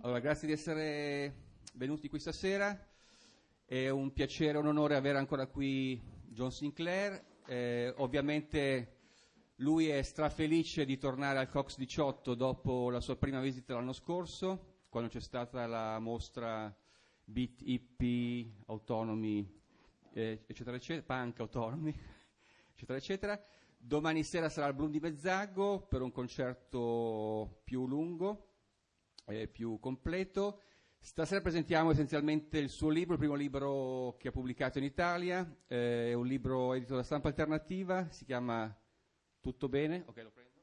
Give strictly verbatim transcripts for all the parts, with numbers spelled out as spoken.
Allora, grazie di essere venuti qui stasera. È un piacere e un onore avere ancora qui John Sinclair. Eh, ovviamente lui è strafelice di tornare al Cox diciotto dopo la sua prima visita l'anno scorso, quando c'è stata la mostra Beat Hippie Autonomi, eh, eccetera, eccetera, Punk Autonomi, eccetera, eccetera. Domani sera sarà al Bloom di Mezzago per un concerto più lungo e più completo. Stasera presentiamo essenzialmente il suo libro, il primo libro che ha pubblicato in Italia, eh, è un libro edito da Stampa Alternativa, si chiama Tutto Bene? Ok, lo prendo.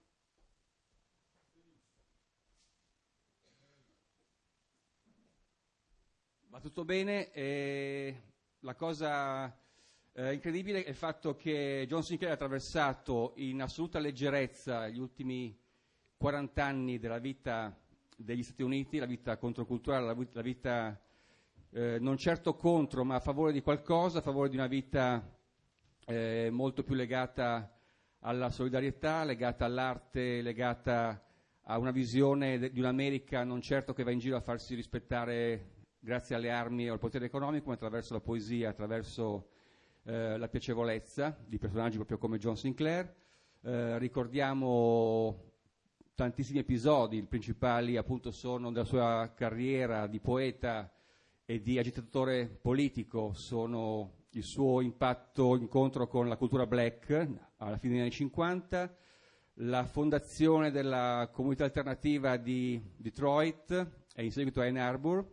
Va tutto bene, e la cosa eh, incredibile è il fatto che John Sinclair ha attraversato in assoluta leggerezza gli ultimi quaranta anni della vita degli Stati Uniti, la vita controculturale, la vita, la vita eh, non certo contro, ma a favore di qualcosa, a favore di una vita eh, molto più legata alla solidarietà, legata all'arte, legata a una visione de- di un'America non certo che va in giro a farsi rispettare grazie alle armi o al potere economico, ma attraverso la poesia, attraverso eh, la piacevolezza di personaggi proprio come John Sinclair. Eh, ricordiamo tantissimi episodi, i principali appunto sono della sua carriera di poeta e di agitatore politico, sono il suo impatto, incontro con la cultura black alla fine degli anni cinquanta, la fondazione della comunità alternativa di Detroit e in seguito a Ann Arbor,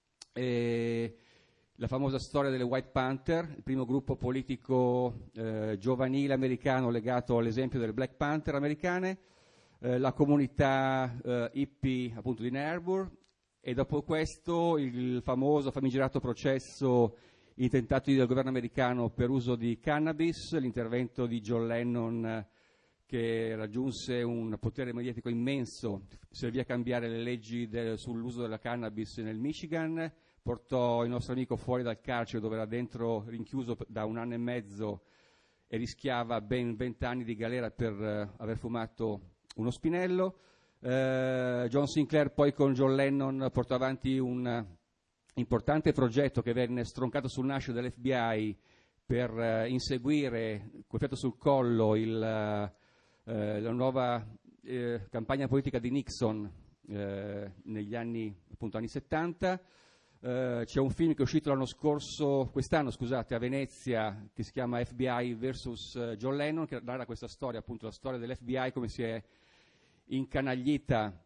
e la famosa storia delle White Panther, il primo gruppo politico eh, giovanile americano legato all'esempio delle Black Panther americane, eh, la comunità eh, hippie appunto di Ann Arbor, e dopo questo il famoso famigerato processo intentato del governo americano per uso di cannabis, l'intervento di John Lennon eh, che raggiunse un potere mediatico immenso, servì a cambiare le leggi del, sull'uso della cannabis nel Michigan, portò il nostro amico fuori dal carcere dove era dentro rinchiuso da un anno e mezzo e rischiava ben vent'anni di galera per uh, aver fumato uno spinello. Uh, John Sinclair poi con John Lennon portò avanti un uh, importante progetto che venne stroncato sul nascere dell'F B I per uh, inseguire, col fiato sul collo, il, uh, uh, la nuova uh, campagna politica di Nixon uh, negli anni, appunto, anni settanta. Uh, c'è un film che è uscito l'anno scorso, quest'anno scusate, a Venezia, che si chiama F B I versus uh, John Lennon, che narra questa storia, appunto la storia dell'F B I, come si è incanaglita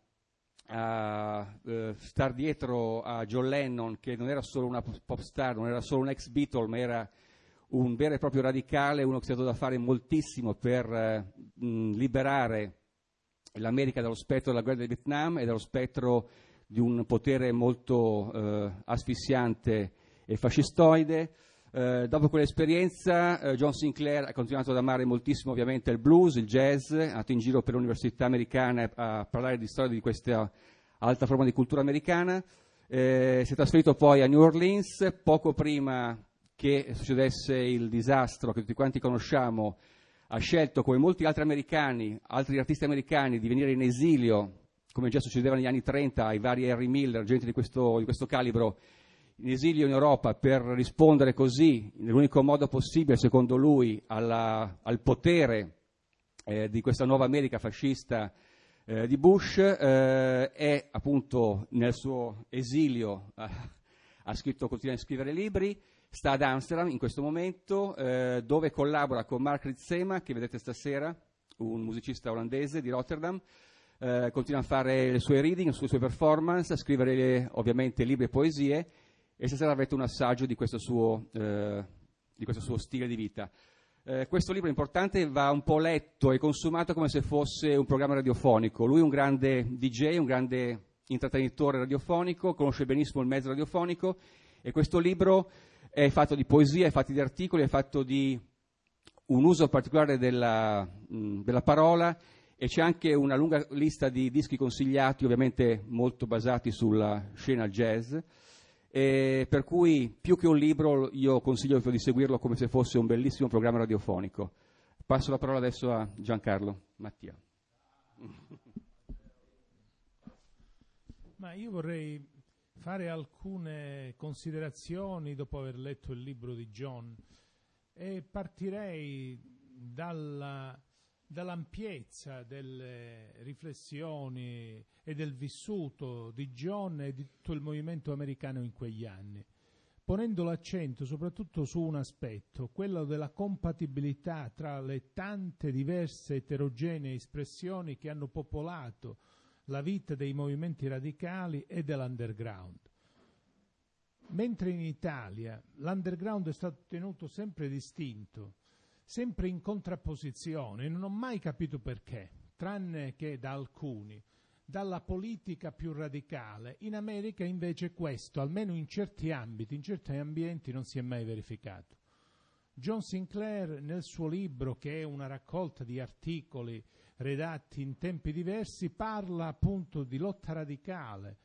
a uh, star dietro a John Lennon, che non era solo una pop star, non era solo un ex Beatle, ma era un vero e proprio radicale, uno che si è dato da fare moltissimo per uh, mh, liberare l'America dallo spettro della guerra del Vietnam e dallo spettro di un potere molto eh, asfissiante e fascistoide. Eh, dopo quell'esperienza eh, John Sinclair ha continuato ad amare moltissimo ovviamente il blues, il jazz, è andato in giro per le università americane a, a parlare di storia di questa alta forma di cultura americana. Eh, si è trasferito poi a New Orleans poco prima che succedesse il disastro che tutti quanti conosciamo. Ha scelto, come molti altri americani, altri artisti americani, di venire in esilio, come già succedeva negli anni trenta ai vari Harry Miller, gente di questo, di questo calibro, in esilio in Europa, per rispondere così, nell'unico modo possibile, secondo lui, alla, al potere eh, di questa nuova America fascista eh, di Bush. Eh, è appunto nel suo esilio, eh, ha scritto, continua a scrivere libri, sta ad Amsterdam in questo momento, eh, dove collabora con Mark Ritsema, che vedete stasera, un musicista olandese di Rotterdam. Uh, continua a fare le sue reading, le sue performance, a scrivere le, ovviamente libri e poesie, e stasera avete un assaggio di questo suo, uh, di questo suo stile di vita. Uh, questo libro importante va un po' letto e consumato come se fosse un programma radiofonico. Lui è un grande D J, un grande intrattenitore radiofonico, conosce benissimo il mezzo radiofonico, e questo libro è fatto di poesia, è fatto di articoli, è fatto di un uso particolare della, mh, della parola. E c'è anche una lunga lista di dischi consigliati, ovviamente molto basati sulla scena jazz, e per cui più che un libro io consiglio di seguirlo come se fosse un bellissimo programma radiofonico. Passo la parola adesso a Giancarlo Mattia. Ma io vorrei fare alcune considerazioni dopo aver letto il libro di John e partirei dalla, dall'ampiezza delle riflessioni e del vissuto di John e di tutto il movimento americano in quegli anni, ponendo l'accento soprattutto su un aspetto, quello della compatibilità tra le tante diverse eterogenee espressioni che hanno popolato la vita dei movimenti radicali e dell'underground. Mentre in Italia l'underground è stato tenuto sempre distinto, sempre in contrapposizione, non ho mai capito perché, tranne che da alcuni, dalla politica più radicale. In America invece questo, almeno in certi ambiti, in certi ambienti, non si è mai verificato. John Sinclair nel suo libro, che è una raccolta di articoli redatti in tempi diversi, parla appunto di lotta radicale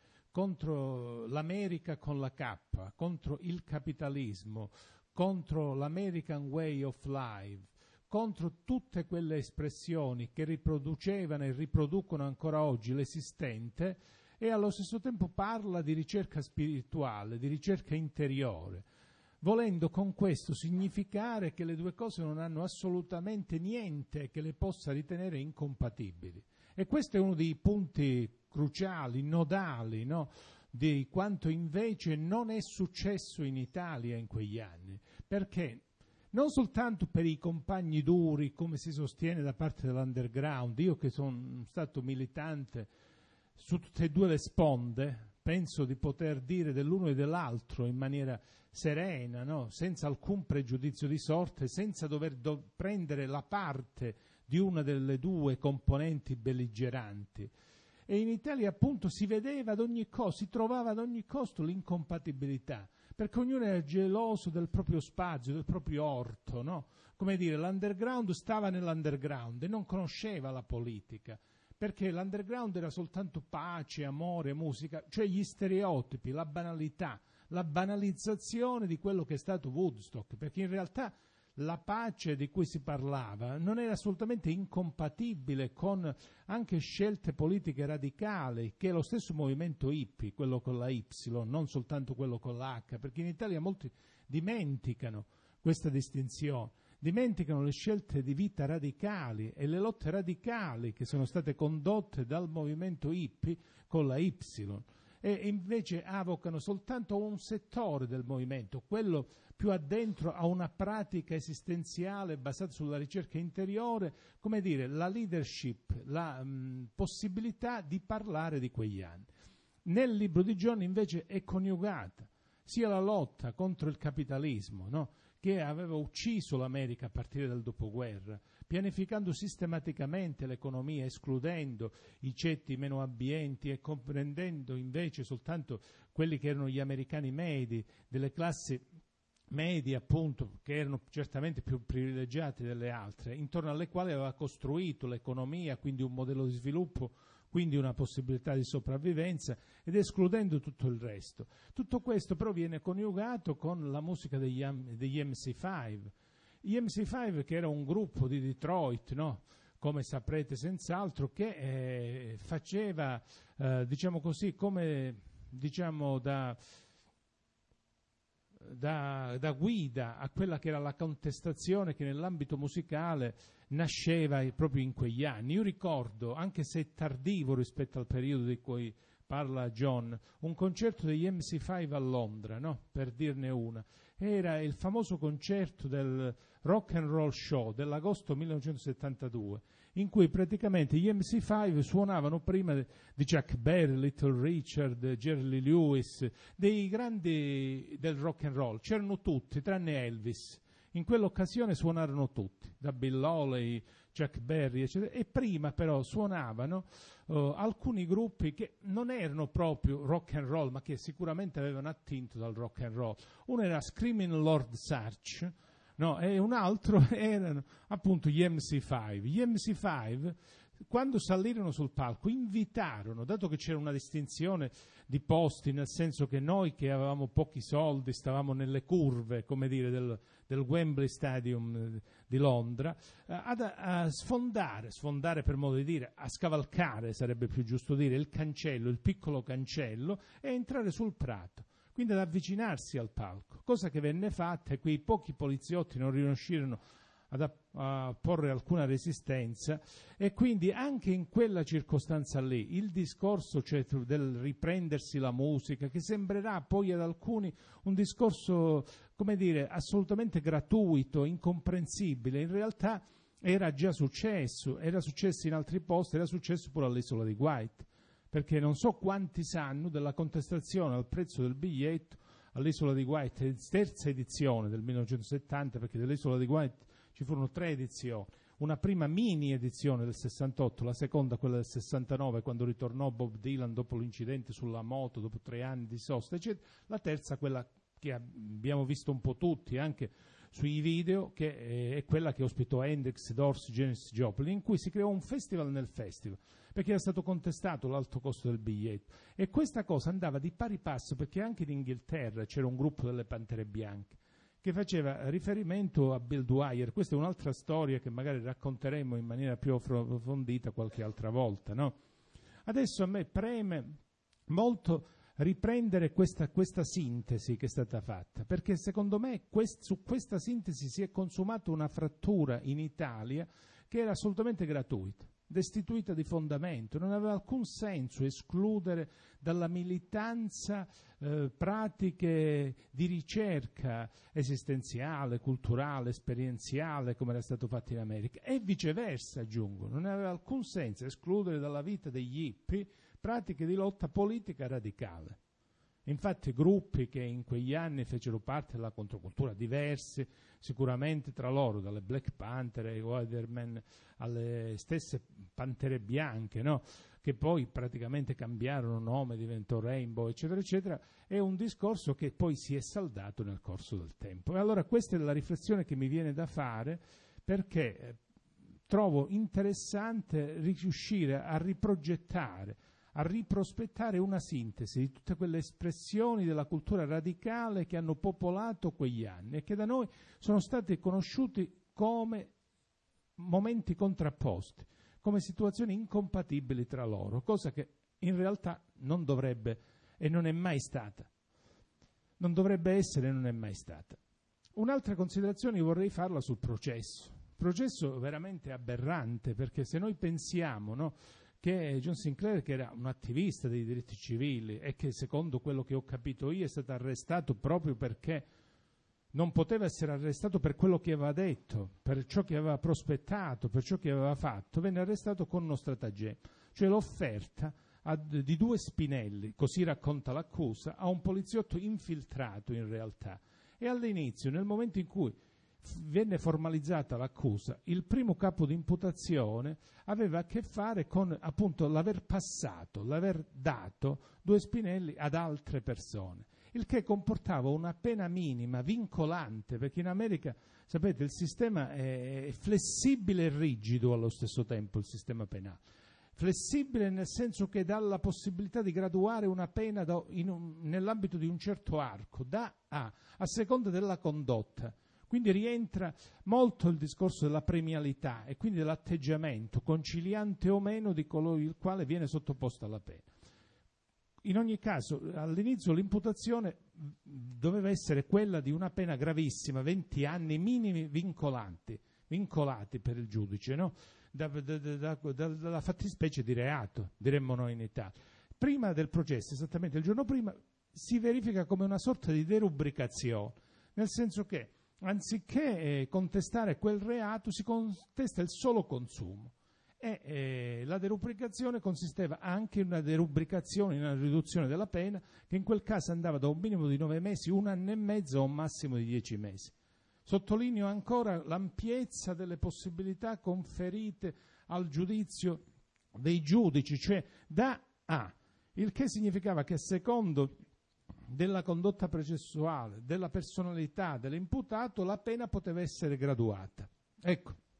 contro l'America con la K, contro il capitalismo, contro l'American Way of Life, contro tutte quelle espressioni che riproducevano e riproducono ancora oggi l'esistente, e allo stesso tempo parla di ricerca spirituale, di ricerca interiore, volendo con questo significare che le due cose non hanno assolutamente niente che le possa ritenere incompatibili. E questo è uno dei punti cruciali, nodali, no? Di quanto invece non è successo in Italia in quegli anni. Perché? Non soltanto per i compagni duri, come si sostiene da parte dell'underground, io che sono stato militante su tutte e due le sponde, penso di poter dire dell'uno e dell'altro in maniera serena, no? Senza alcun pregiudizio di sorte, senza dover do- prendere la parte di una delle due componenti belligeranti. E in Italia appunto si vedeva ad ogni costo, si trovava ad ogni costo l'incompatibilità, perché ognuno era geloso del proprio spazio, del proprio orto, no? Come dire, l'underground stava nell'underground e non conosceva la politica, perché l'underground era soltanto pace, amore, musica, cioè gli stereotipi, la banalità, la banalizzazione di quello che è stato Woodstock, perché in realtà la pace di cui si parlava non era assolutamente incompatibile con anche scelte politiche radicali che lo stesso movimento hippie, quello con la Y, non soltanto quello con la H, perché in Italia molti dimenticano questa distinzione, dimenticano le scelte di vita radicali e le lotte radicali che sono state condotte dal movimento hippie con la Y, e invece avocano soltanto un settore del movimento, quello più addentro a una pratica esistenziale basata sulla ricerca interiore, come dire, la leadership, la mh, possibilità di parlare di quegli anni. Nel libro di John invece è coniugata sia la lotta contro il capitalismo, no? Che aveva ucciso l'America a partire dal dopoguerra, pianificando sistematicamente l'economia, escludendo i ceti meno abbienti e comprendendo invece soltanto quelli che erano gli americani medi, delle classi medie appunto, che erano certamente più privilegiate delle altre, intorno alle quali aveva costruito l'economia, quindi un modello di sviluppo, quindi una possibilità di sopravvivenza, ed escludendo tutto il resto. Tutto questo però viene coniugato con la musica degli, degli M C cinque. Gli M C cinque, che era un gruppo di Detroit, no? Come saprete senz'altro, che eh, faceva, eh, diciamo così, come diciamo da... Da, da guida a quella che era la contestazione che nell'ambito musicale nasceva proprio in quegli anni. Io ricordo, anche se tardivo rispetto al periodo di cui parla John, un concerto degli M C cinque a Londra, no? Per dirne una. Era il famoso concerto del Rock and Roll Show dell'agosto millenovecentosettantadue, in cui praticamente gli M C cinque suonavano prima di Chuck Berry, Little Richard, Jerry Lee Lewis, dei grandi del rock and roll. C'erano tutti, tranne Elvis. In quell'occasione suonarono tutti, da Bill Haley, Chuck Berry, eccetera. E prima però suonavano uh, alcuni gruppi che non erano proprio rock and roll, ma che sicuramente avevano attinto dal rock and roll. Uno era Screaming Lord Sutch, no, e un altro erano appunto gli M C cinque. Gli M C cinque quando salirono sul palco invitarono, dato che c'era una distinzione di posti, nel senso che noi che avevamo pochi soldi stavamo nelle curve, come dire, del, del Wembley Stadium di Londra, eh, ad, a sfondare, sfondare per modo di dire, a scavalcare sarebbe più giusto dire, il cancello, il piccolo cancello, e entrare sul prato, quindi ad avvicinarsi al palco, cosa che venne fatta e quei pochi poliziotti non riuscirono ad a porre alcuna resistenza, e quindi anche in quella circostanza lì il discorso, cioè, del riprendersi la musica, che sembrerà poi ad alcuni un discorso, come dire, assolutamente gratuito, incomprensibile, in realtà era già successo, era successo in altri posti, era successo pure all'isola di Wight, perché non so quanti sanno della contestazione al prezzo del biglietto all'isola di Wight, terza edizione del millenovecentosettanta, perché dell'isola di Wight ci furono tre edizioni, una prima mini edizione del sessantotto, la seconda quella del sessantanove, quando ritornò Bob Dylan dopo l'incidente sulla moto, dopo tre anni di sosta, eccetera. La terza, quella che abbiamo visto un po' tutti, anche sui video, che è quella che ospitò Hendrix, Dorsey, Janis Joplin, in cui si creò un festival nel festival, perché era stato contestato l'alto costo del biglietto. E questa cosa andava di pari passo, perché anche in Inghilterra c'era un gruppo delle Pantere Bianche, che faceva riferimento a Bill Dwyer. Questa è un'altra storia che magari racconteremo in maniera più approfondita qualche altra volta, no? Adesso a me preme molto riprendere questa, questa sintesi che è stata fatta, perché secondo me quest, su questa sintesi si è consumata una frattura in Italia che era assolutamente gratuita, destituita di fondamento. Non aveva alcun senso escludere dalla militanza eh, pratiche di ricerca esistenziale, culturale, esperienziale, come era stato fatto in America, e viceversa, aggiungo. Non aveva alcun senso escludere dalla vita degli hippie pratiche di lotta politica radicale. Infatti gruppi che in quegli anni fecero parte della controcultura, diversi sicuramente tra loro, dalle Black Panther ai Weathermen alle stesse Pantere Bianche, no? Che poi praticamente cambiarono nome, diventò Rainbow, eccetera, eccetera, è un discorso che poi si è saldato nel corso del tempo. E allora questa è la riflessione che mi viene da fare, perché eh, trovo interessante riuscire a riprogettare, a riprospettare una sintesi di tutte quelle espressioni della cultura radicale che hanno popolato quegli anni e che da noi sono stati conosciuti come momenti contrapposti, come situazioni incompatibili tra loro, cosa che in realtà non dovrebbe e non è mai stata. Non dovrebbe essere e non è mai stata. Un'altra considerazione vorrei farla sul processo. Processo veramente aberrante, perché se noi pensiamo, no, che John Sinclair, che era un attivista dei diritti civili e che secondo quello che ho capito io è stato arrestato proprio perché non poteva essere arrestato per quello che aveva detto, per ciò che aveva prospettato, per ciò che aveva fatto, venne arrestato con uno stratagemma, cioè l'offerta a, di due spinelli, così racconta l'accusa, a un poliziotto infiltrato in realtà. E all'inizio, nel momento in cui venne formalizzata l'accusa, il primo capo di imputazione aveva a che fare con appunto l'aver passato, l'aver dato due spinelli ad altre persone, il che comportava una pena minima vincolante, perché in America, sapete, il sistema è flessibile e rigido allo stesso tempo, il sistema penale. Flessibile nel senso che dà la possibilità di graduare una pena da, in un, nell'ambito di un certo arco, da A, a seconda della condotta. Quindi rientra molto il discorso della premialità e quindi dell'atteggiamento, conciliante o meno, di coloro il quale viene sottoposto alla pena. In ogni caso, all'inizio l'imputazione doveva essere quella di una pena gravissima, venti anni minimi vincolanti, vincolati per il giudice, no? da, da, da, da, dalla fattispecie di reato, diremmo noi in Italia. Prima del processo, esattamente il giorno prima, si verifica come una sorta di derubricazione, nel senso che anziché eh, contestare quel reato, si contesta il solo consumo. E eh, la derubricazione consisteva anche in una derubricazione, in una riduzione della pena, che in quel caso andava da un minimo di nove mesi, un anno e mezzo, a un massimo di dieci mesi. Sottolineo ancora l'ampiezza delle possibilità conferite al giudizio dei giudici, cioè da A, il che significava che a secondo della condotta processuale, della personalità dell'imputato, la pena poteva essere graduata. Ecco,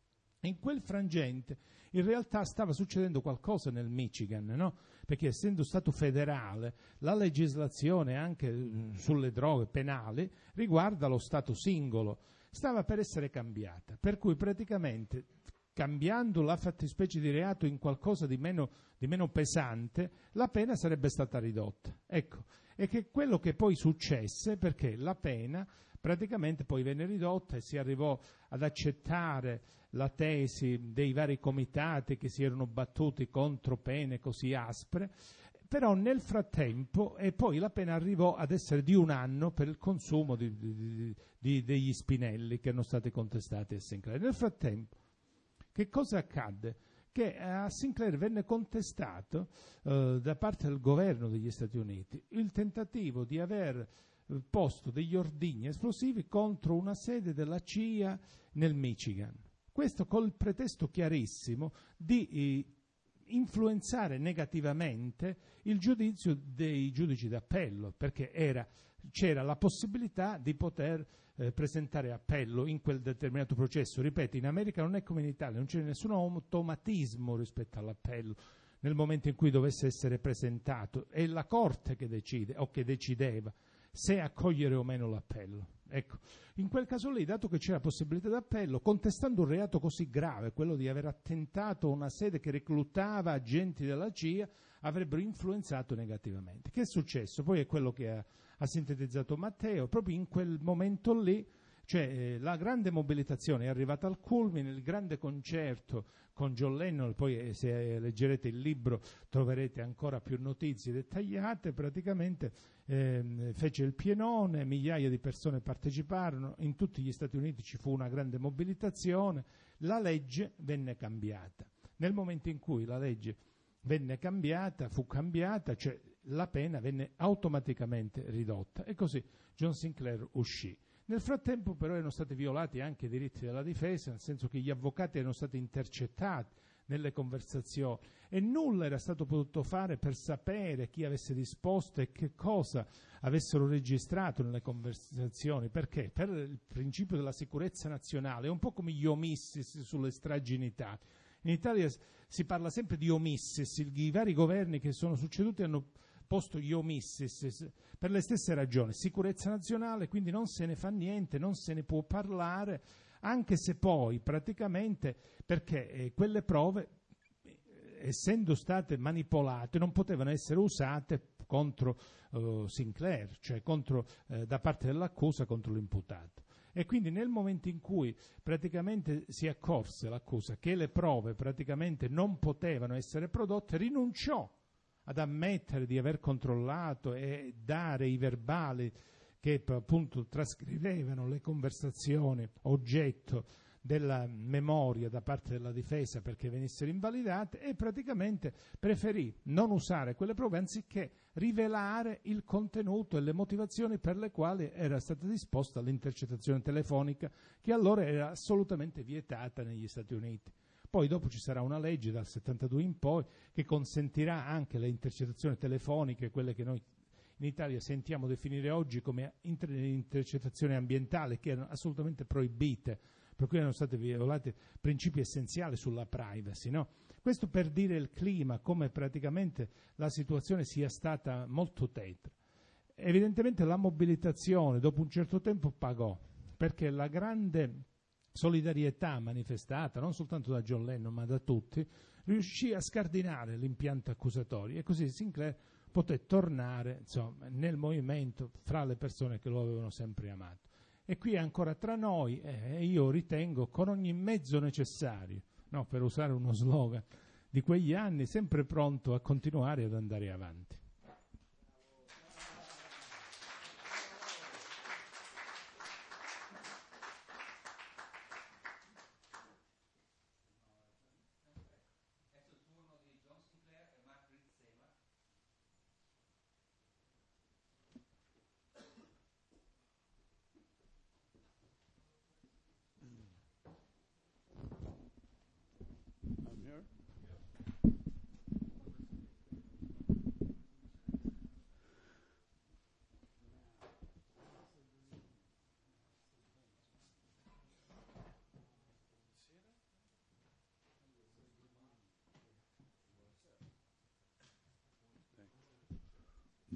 In quel frangente in realtà stava succedendo qualcosa nel Michigan, no? Perché essendo stato federale, la legislazione anche sulle droghe penali riguarda lo Stato singolo, stava per essere cambiata, per cui praticamente cambiando la fattispecie di reato in qualcosa di meno, di meno pesante, la pena sarebbe stata ridotta. Ecco, e che quello che poi successe, perché la pena praticamente poi venne ridotta e si arrivò ad accettare la tesi dei vari comitati che si erano battuti contro pene così aspre, però nel frattempo, e poi la pena arrivò ad essere di un anno per il consumo di, di, di, degli spinelli che erano stati contestati a Sinclair. Nel frattempo, che cosa accadde? Che a Sinclair venne contestato eh, da parte del governo degli Stati Uniti il tentativo di aver posto degli ordigni esplosivi contro una sede della C I A nel Michigan. Questo col pretesto chiarissimo di eh, influenzare negativamente il giudizio dei giudici d'appello, perché era, c'era la possibilità di poter eh, presentare appello in quel determinato processo. Ripeto, in America non è come in Italia, non c'è nessun automatismo rispetto all'appello. Nel momento in cui dovesse essere presentato, è la Corte che decide o che decideva se accogliere o meno l'appello. Ecco, in quel caso lì, dato che c'era possibilità d'appello, contestando un reato così grave, quello di aver attentato a una sede che reclutava agenti della C I A, avrebbero influenzato negativamente. Che è successo? Poi è quello che ha, ha sintetizzato Matteo, proprio in quel momento lì, cioè eh, la grande mobilitazione è arrivata al culmine, il grande concerto con John Lennon, poi eh, se leggerete il libro troverete ancora più notizie dettagliate, praticamente eh, fece il pienone, migliaia di persone parteciparono, in tutti gli Stati Uniti ci fu una grande mobilitazione, la legge venne cambiata. Nel momento in cui la legge venne cambiata, fu cambiata, cioè la pena venne automaticamente ridotta e così John Sinclair uscì. Nel frattempo però erano stati violati anche i diritti della difesa, nel senso che gli avvocati erano stati intercettati nelle conversazioni e nulla era stato potuto fare per sapere chi avesse disposto e che cosa avessero registrato nelle conversazioni. Perché? Per il principio della sicurezza nazionale, è un po' come gli omissis sulle stragi in Italia. In Italia si parla sempre di omissis, i vari governi che sono succeduti hanno posto gli omissis per le stesse ragioni, sicurezza nazionale, quindi non se ne fa niente, non se ne può parlare, anche se poi praticamente, perché eh, quelle prove, eh, essendo state manipolate, non potevano essere usate contro eh, Sinclair, cioè contro, eh, da parte dell'accusa contro l'imputato. E quindi nel momento in cui praticamente si accorse l'accusa che le prove praticamente non potevano essere prodotte, rinunciò ad ammettere di aver controllato e dare i verbali che appunto trascrivevano le conversazioni oggetto della memoria da parte della difesa perché venissero invalidate, e praticamente preferì non usare quelle prove anziché rivelare il contenuto e le motivazioni per le quali era stata disposta l'intercettazione telefonica, che allora era assolutamente vietata negli Stati Uniti. Poi dopo ci sarà una legge dal settantadue in poi che consentirà anche le intercettazioni telefoniche, quelle che noi in Italia sentiamo definire oggi come inter- intercettazioni ambientali, che erano assolutamente proibite, per cui erano stati violati principi essenziali sulla privacy, no? Questo per dire il clima, come praticamente la situazione sia stata molto tetra. Evidentemente la mobilitazione dopo un certo tempo pagò, perché la grande solidarietà manifestata non soltanto da John Lennon ma da tutti riuscì a scardinare l'impianto accusatorio, e così Sinclair poté tornare, insomma, nel movimento fra le persone che lo avevano sempre amato. E qui è ancora tra noi, e eh, io ritengo con ogni mezzo necessario, no, per usare uno slogan di quegli anni, sempre pronto a continuare ad andare avanti.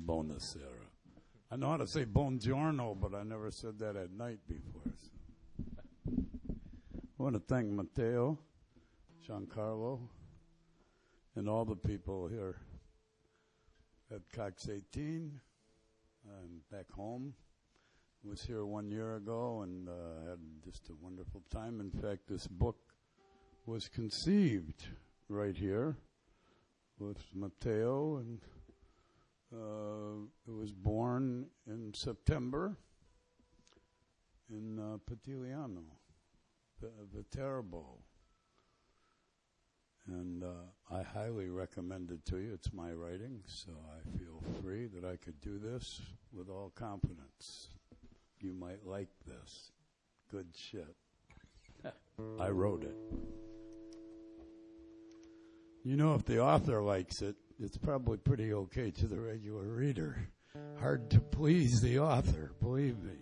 Buonasera. I know how to say buongiorno, but I never said that at night before. So. I want to thank Matteo, Giancarlo, and all the people here at Cox eighteen. I'm back home. I was here one year ago and uh, had just a wonderful time. In fact, this book was conceived right here with Matteo, and uh, it was born in September in uh, Potigliano, Viterbo. And uh, I highly recommend it to you. It's my writing, so I feel free that I could do this with all confidence. You might like this. Good shit. I wrote it. You know, if the author likes it, it's probably pretty okay to the regular reader. Hard to please the author, believe me.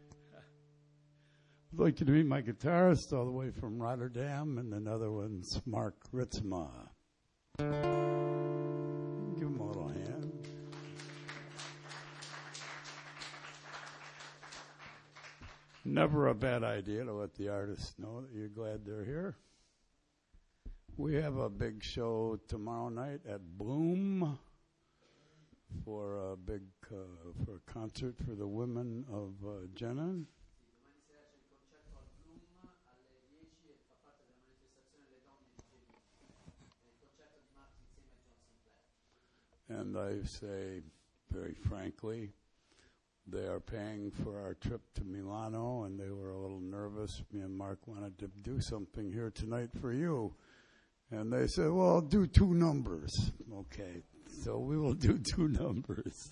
I'd like you to meet my guitarist all the way from Rotterdam, and another one's Mark Ritzma. Give him a little hand. Never a bad idea to let the artists know that you're glad they're here. We have a big show tomorrow night at Bloom for a big uh, for a concert for the women of uh, Jenin. And I say, very frankly, they are paying for our trip to Milano, and they were a little nervous. Me and Mark wanted to do something here tonight for you. And they said, well, do two numbers. Okay, so we will do two numbers.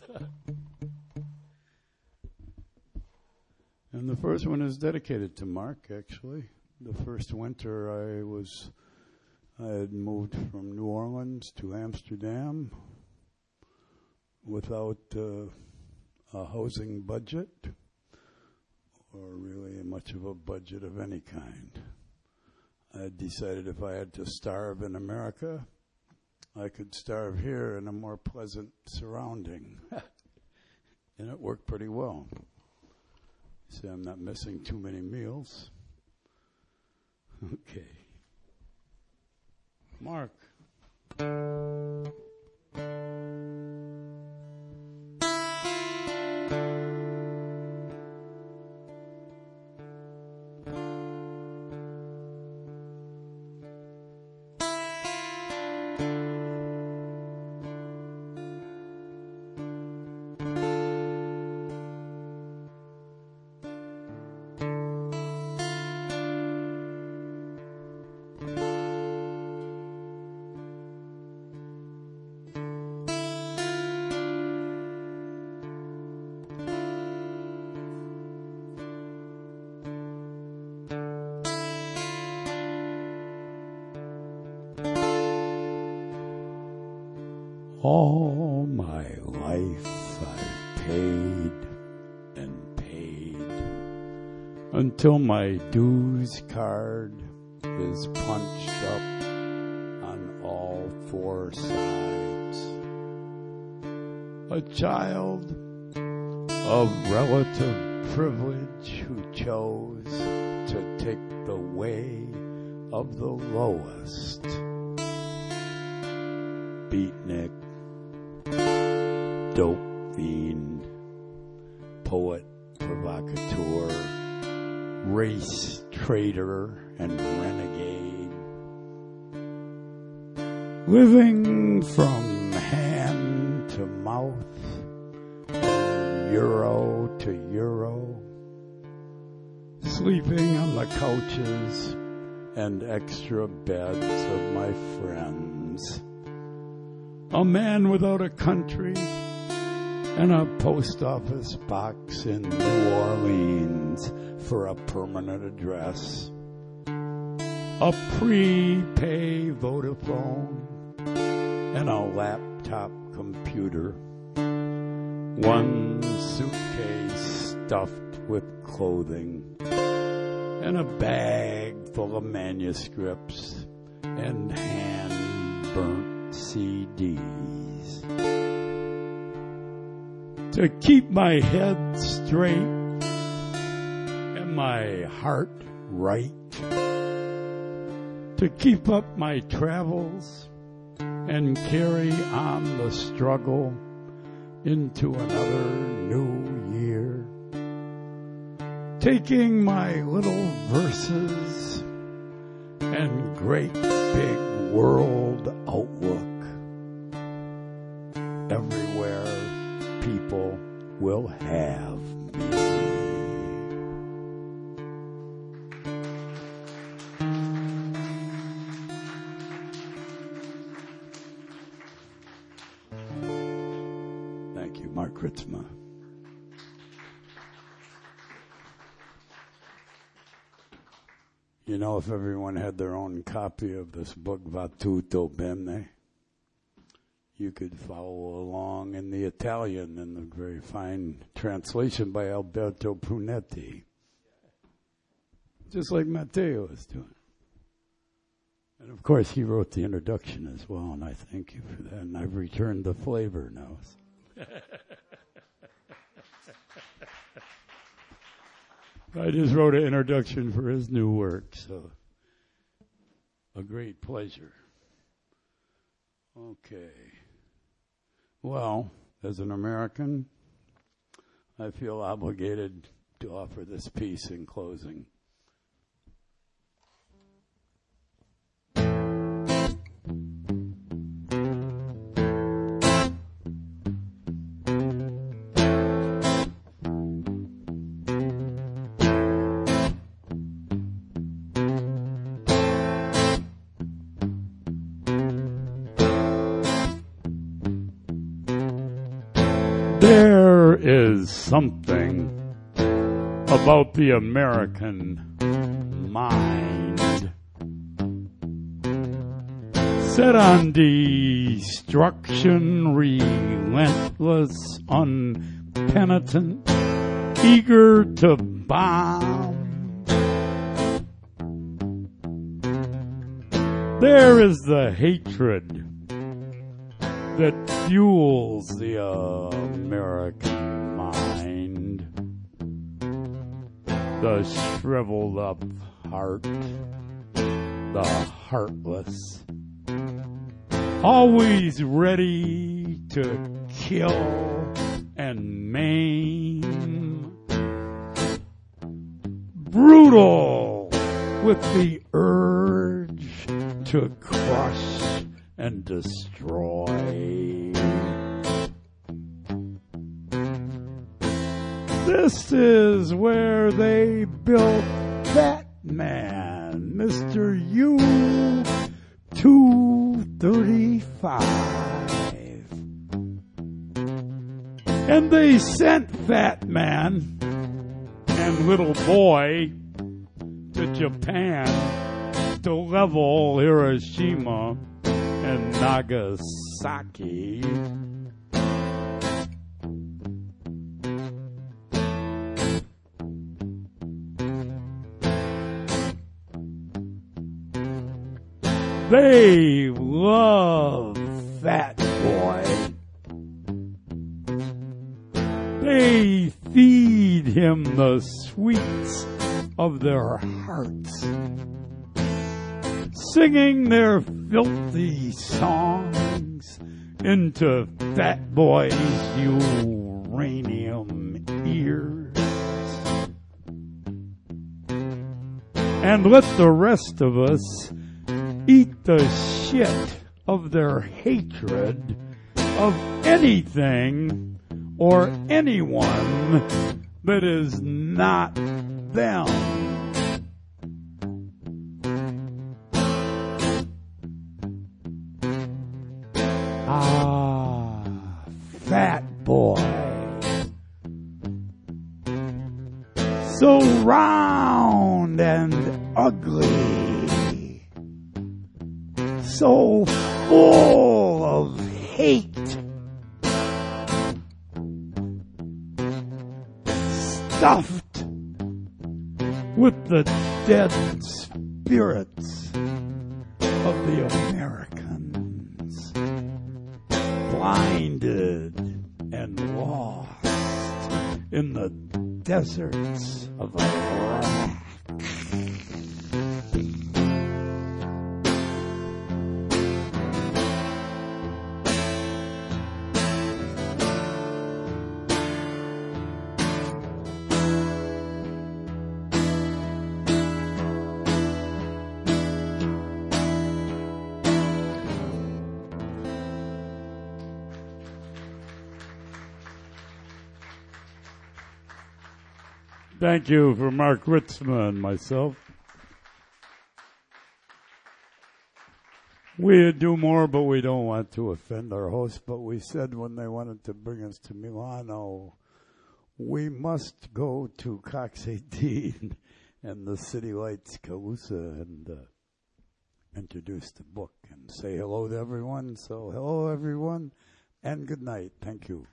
And the first one is dedicated to Mark, actually. The first winter I was, I had moved from New Orleans to Amsterdam without uh, a housing budget or really much of a budget of any kind. I decided if I had to starve in America, I could starve here in a more pleasant surrounding. And it worked pretty well. See, I'm not missing too many meals. Okay. Mark. All my life I've paid and paid until my dues card is punched up on all four sides. A child of relative privilege who chose to take the way of the lowest. Beatnik, dope fiend, poet, provocateur, race traitor, and renegade. Living from hand to mouth, euro to euro, sleeping on the couches and extra beds of my friends. A man without a country and a post office box in New Orleans for a permanent address. A prepay Vodafone and a laptop computer. One suitcase stuffed with clothing and a bag full of manuscripts and hand-burnt C Ds. to keep my head straight and my heart right, to keep up my travels and carry on the struggle into another new year, taking my little verses and great big world outlook everywhere people will have me. Thank you, Mark Ritzma. You know, if everyone had their own copy of this book, Va tutto bene, you could follow along in the Italian in the very fine translation by Alberto Brunetti, just like Matteo is doing. And of course, he wrote the introduction as well, and I thank you for that. And I've returned the flavor now. I just wrote an introduction for his new work, so a great pleasure. Okay. Well, as an American, I feel obligated to offer this piece in closing. There is something about the American mind set on destruction, relentless, unpenitent, eager to bomb. There is the hatred that fuels the American mind, the shriveled up heart, the heartless, always ready to kill and maim, brutal with the urge to crush and destroy. This is where they built that man, Mister U two thirty-five. And they sent Fat Man and Little Boy to Japan to level Hiroshima and Nagasaki. They love Fat Boy. They feed him the sweets of their hearts, singing their filthy songs into Fat Boy's uranium ears. And let the rest of us eat the shit of their hatred of anything or anyone that is not them. Ah, Fat Boy. So round and ugly. So full of hate, stuffed with the dead spirits of the Americans, blinded and lost in the deserts of Iraq. Thank you for Mark Ritzma and myself. We'd do more, but we don't want to offend our hosts. But we said when they wanted to bring us to Milano, we must go to Cox eighteen and the City Lights Calusa and uh, introduce the book and say hello to everyone. So hello, everyone, and good night. Thank you.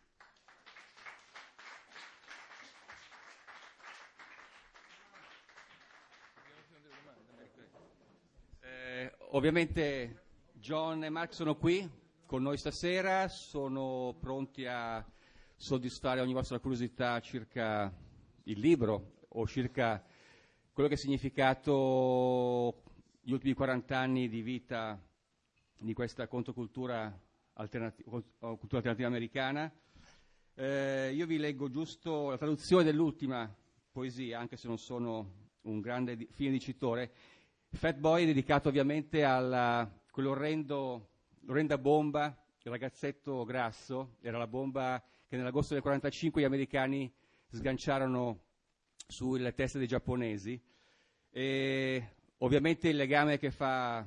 Ovviamente John e Mark sono qui con noi stasera, sono pronti a soddisfare ogni vostra curiosità circa il libro o circa quello che ha significato gli ultimi quaranta anni di vita di questa controcultura alternativa, cultura alternativa americana. Eh, io vi leggo giusto la traduzione dell'ultima poesia, anche se non sono un grande di, fine dicitore. Fat Boy è dedicato ovviamente a quell'orrendo orrenda bomba, il ragazzetto grasso, era la bomba che nell'agosto del quarantacinque gli americani sganciarono sulle teste dei giapponesi. E ovviamente il legame che fa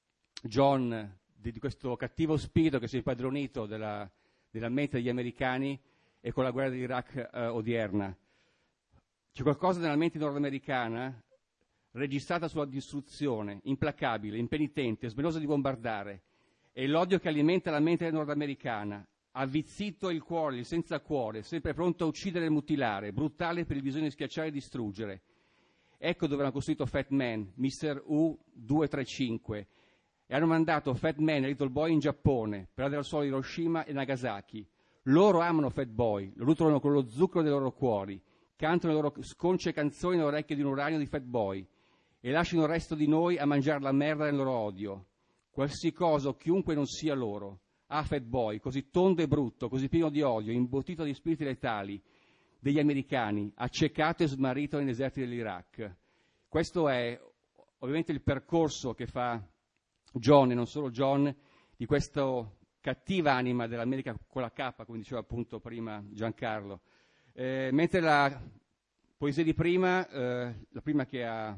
John di, di questo cattivo spirito che si è impadronito della, della mente degli americani e con la guerra dell'Iraq eh, odierna. C'è qualcosa nella mente nordamericana registrata sulla distruzione, implacabile, impenitente, smelosa di bombardare, e l'odio che alimenta la mente nordamericana, avvizzito il cuore, il senza cuore, sempre pronto a uccidere e mutilare, brutale per il bisogno di schiacciare e distruggere. Ecco dove hanno costruito Fat Man, mister U duecentotrentacinque, e hanno mandato Fat Man e Little Boy in Giappone per dare al suolo Hiroshima e Nagasaki. Loro amano Fat Boy, lo nutrono con lo zucchero dei loro cuori, cantano le loro sconce canzoni nelle orecchie di un uranio di Fat Boy e lasciano il resto di noi a mangiare la merda nel loro odio. Qualsiasi cosa o chiunque non sia loro. Ah, Fat Boy, così tondo e brutto, così pieno di odio, imbottito di spiriti letali degli americani, accecato e smarrito nei deserti dell'Iraq. Questo è ovviamente il percorso che fa John, e non solo John, di questa cattiva anima dell'America con la K, come diceva appunto prima Giancarlo. Eh, mentre la poesia di prima, eh, la prima che ha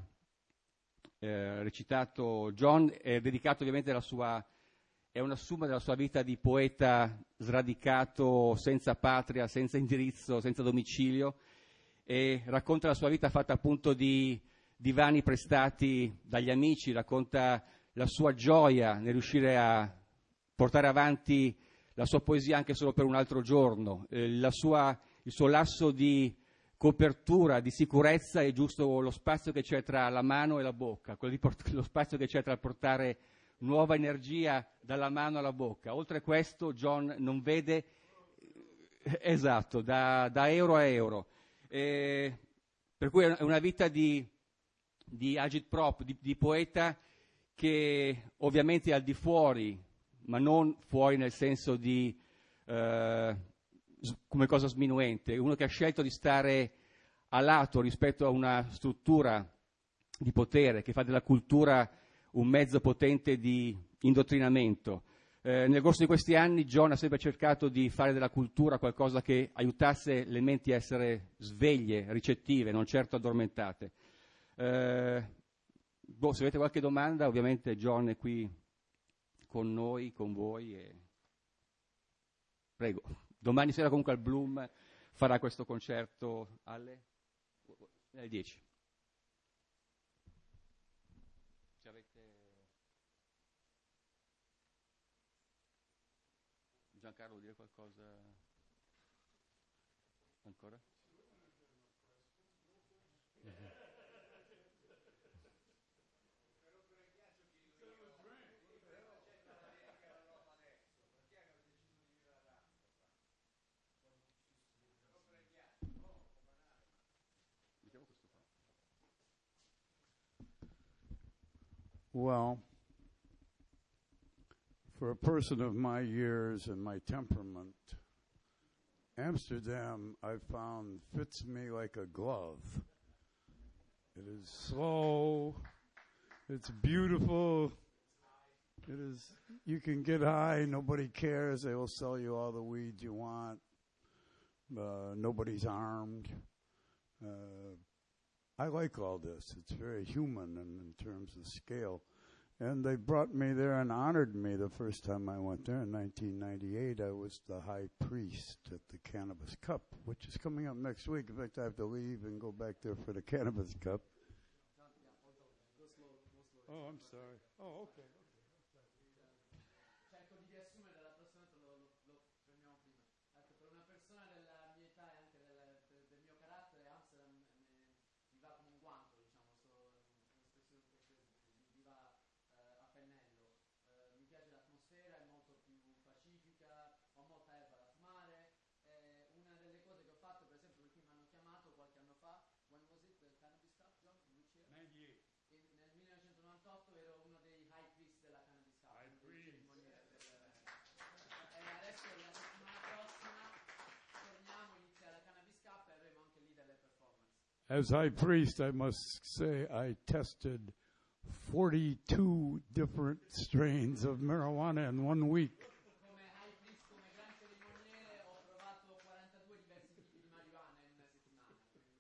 eh, recitato John, è dedicata ovviamente alla sua, è una summa della sua vita di poeta sradicato, senza patria, senza indirizzo, senza domicilio, e racconta la sua vita fatta appunto di divani prestati dagli amici, racconta la sua gioia nel riuscire a portare avanti la sua poesia anche solo per un altro giorno, eh, la sua, il suo lasso di copertura, di sicurezza è giusto lo spazio che c'è tra la mano e la bocca, quello di port- lo spazio che c'è tra portare nuova energia dalla mano alla bocca. Oltre a questo John non vede, eh, esatto, da, da euro a euro. Eh, per cui è una vita di, di agitprop, di, di poeta che ovviamente è al di fuori, ma non fuori nel senso di eh, come cosa sminuente, uno che ha scelto di stare a lato rispetto a una struttura di potere che fa della cultura un mezzo potente di indottrinamento. Eh, nel corso di questi anni John ha sempre cercato di fare della cultura qualcosa che aiutasse le menti a essere sveglie, ricettive, non certo addormentate. Eh, boh, se avete qualche domanda, ovviamente John è qui con noi, con voi. E... Prego. Domani sera comunque al Bloom farà questo concerto alle, alle dieci. Se avete... Giancarlo, vuol dire qualcosa ancora? Well, for a person of my years and my temperament, Amsterdam, I found, fits me like a glove. It is slow. It's beautiful. It is, you can get high. Nobody cares. They will sell you all the weed you want. Uh, nobody's armed. Uh, I like all this. It's very human in, in terms of scale. And they brought me there and honored me the first time I went there in nineteen ninety-eight. I was the high priest at the Cannabis Cup, which is coming up next week. In fact, I have to leave and go back there for the Cannabis Cup. Oh, I'm sorry. Oh, okay. Cerco di riassumere dall'approssimamento, lo, lo, lo fermiamo prima. Ecco, per una persona della mia età e anche del, del, del mio carattere, Amsterdam mi, mi va come un guanto, diciamo, sto, un'espressione che mi va eh, a pennello. Eh, mi piace l'atmosfera, è molto più pacifica, ho molta erba da fumare. Eh, una delle cose che ho fatto, per esempio, perché mi hanno chiamato qualche anno fa, when was it, the Cannabis Cup, John? In which year? ninety-eight. In, nel millenovecentonovantotto ero uno dei high priest della Cannabis Cup. High priest. E adesso la settimana prossima torniamo, inizia la Cannabis Cup e avremo anche lì delle performance. As high priest, I must say I tested forty-two different strains of marijuana in one week. Come high priest, come gran cerimoniere, ho provato quarantadue diversi tipi di marijuana in una settimana.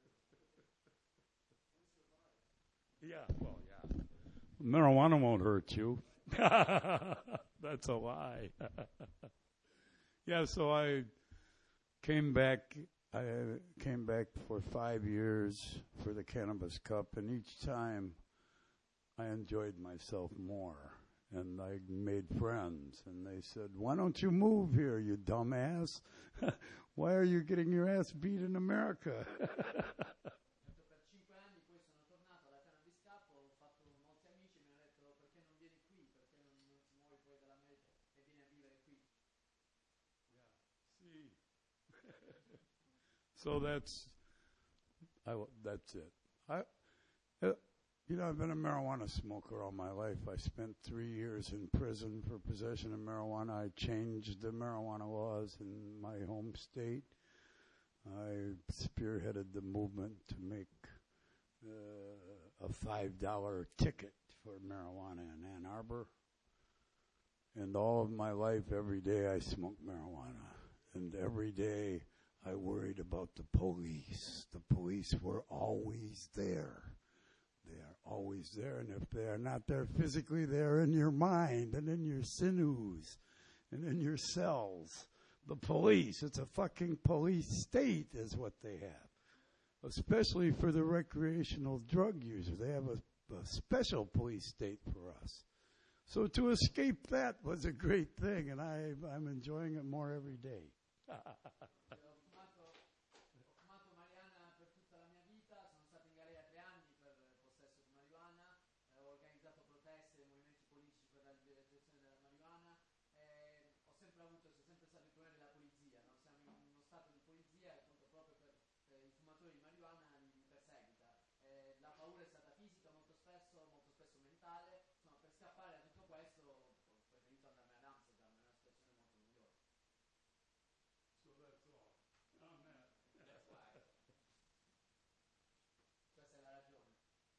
Yeah, well, yeah. Marijuana won't hurt you. That's a lie. Yeah, so I came back. I came back for five years for the Cannabis Cup, and each time I enjoyed myself more, and I made friends. And they said, "Why don't you move here, you dumbass? Why are you getting your ass beat in America?" Per cinque anni poi sono tornato alla Cannabis Cup, ho fatto molti amici, mi hanno detto perché non vieni qui, perché non, non ti muovi poi dall'America e vieni a vivere qui. See. So that's, I, that's it. I, uh, you know, I've been a marijuana smoker all my life. I spent three years in prison for possession of marijuana. I changed the marijuana laws in my home state. I spearheaded the movement to make uh, a five dollar ticket for marijuana in Ann Arbor. And all of my life, every day I smoked marijuana. And every day I worried about the police. The police were always there. They are always there. And if they are not there physically, they are in your mind and in your sinews and in your cells. The police, it's a fucking police state is what they have. Especially for the recreational drug user. They have a, a special police state for us. So to escape that was a great thing, and I, I'm enjoying it more every day. Ho fumato, ho fumato marijuana per tutta la mia vita, sono stato in galera tre anni per possesso di marijuana, eh, ho organizzato proteste e movimenti politici per la legalizzazione della marijuana, eh, ho sempre avuto, sono sempre stato il problema della polizia, no? Siamo in uno stato di polizia e appunto proprio per eh, i fumatori di marijuana mi perseguita. Eh, la paura è stata fisica molto spesso, molto spesso mentale, insomma per scappare da tutto questo ho preferito andarmene ad Amsterdam, è una situazione molto migliore. So that's all. Amen. That's why. Questa è la ragione.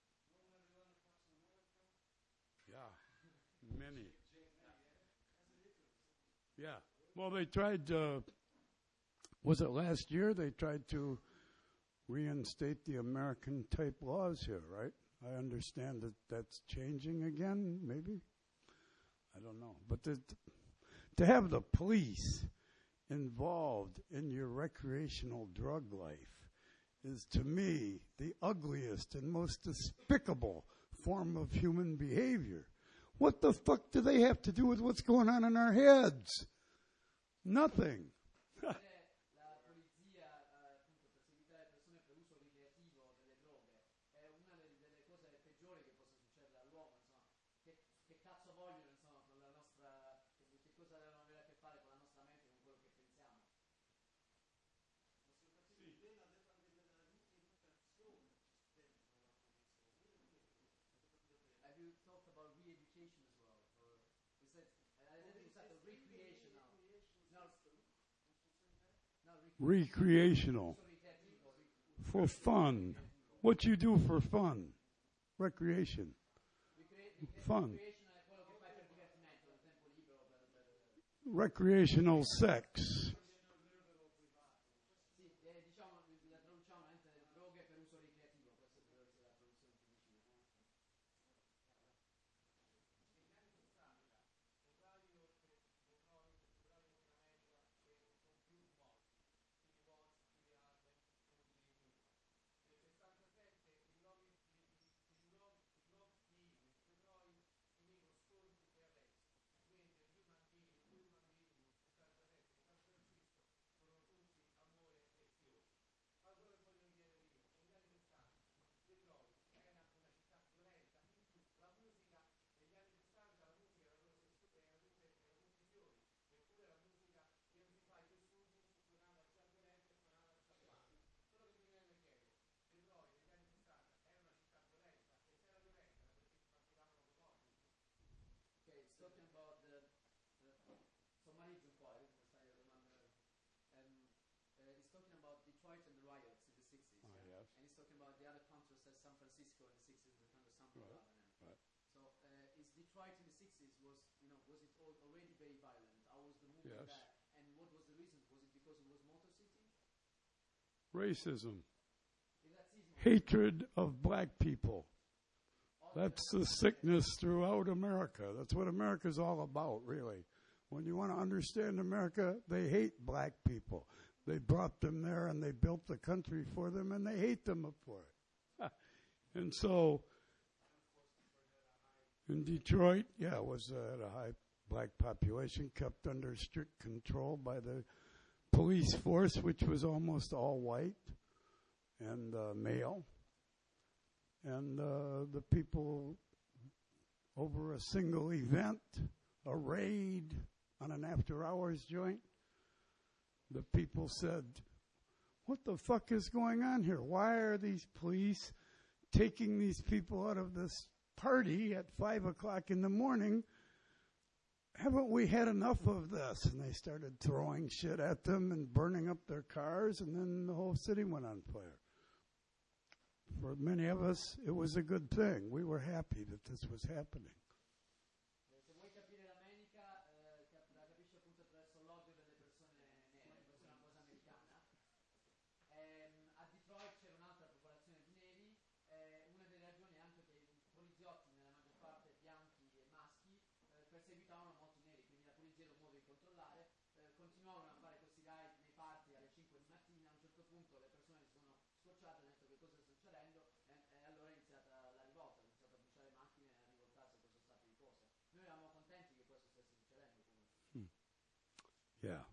Yeah, many. Yeah. Well, they tried, uh, was it last year? They tried to reinstate the American type laws here, right? I understand that that's changing again, maybe? I don't know. But to, to have the police involved in your recreational drug life is, to me, the ugliest and most despicable form of human behavior. What the fuck do they have to do with what's going on in our heads? Nothing. La polizia eh, appunto perseguitare persone per uso ricreativo delle droghe è una delle, delle cose peggiori che possa succedere all'uomo, insomma, che, che cazzo vogliono, insomma, con la nostra, che, che cosa devono avere a che fare con la nostra mente, con quello che pensiamo. Have you talked about Recreational. For fun. What you do for fun. Recreation. Fun. Recreational sex. Talking about the uh, sommarizzo un po', eh, stai domandando. Um, uh, he's talking about Detroit and the riots in the sixties, Oh, yeah? yes. And he's talking about the other contrasts as San Francisco in the sixties, the kind of sample Right, government. right. So uh, is Detroit in the sixties was, you know, was it all already very violent? How was the movement Yes. there? And what was the reason? Was it because it was Motor City? Racism. The razzismo. Hatred of black people. That's the sickness throughout America. That's what America's all about, really. When you want to understand America, they hate black people. They brought them there and they built the country for them and they hate them for it. And so in Detroit, yeah, it was uh, had a high black population, kept under strict control by the police force, which was almost all white and uh, male. And uh, the people, over a single event, a raid on an after-hours joint, the people said, what the fuck is going on here? Why are these police taking these people out of this party at five o'clock in the morning? Haven't we had enough of this? And they started throwing shit at them and burning up their cars, and then the whole city went on fire. For many of us, it was a good thing. We were happy that this was happening. Se vuoi capire l'America, eh, cap- la capisci appunto attraverso l'odio delle persone nere, questa è una cosa americana. Ehm, a Detroit c'era un'altra popolazione di neri, eh, una delle ragioni è anche che i poliziotti, nella maggior parte bianchi e maschi, eh, perseguitavano molto i neri, quindi la polizia era un modo di controllare, eh, continuavano a fare questi raid nei parchi alle cinque di mattina, a un certo punto le persone si sono scocciate, hanno detto che cosa sta succedendo, e, e allora è iniziata la rivolta, hanno iniziato a bruciare macchine e a rivoltarsi a questo stato di cose. Noi eravamo contenti che questo stesse succedendo comunque. Yeah.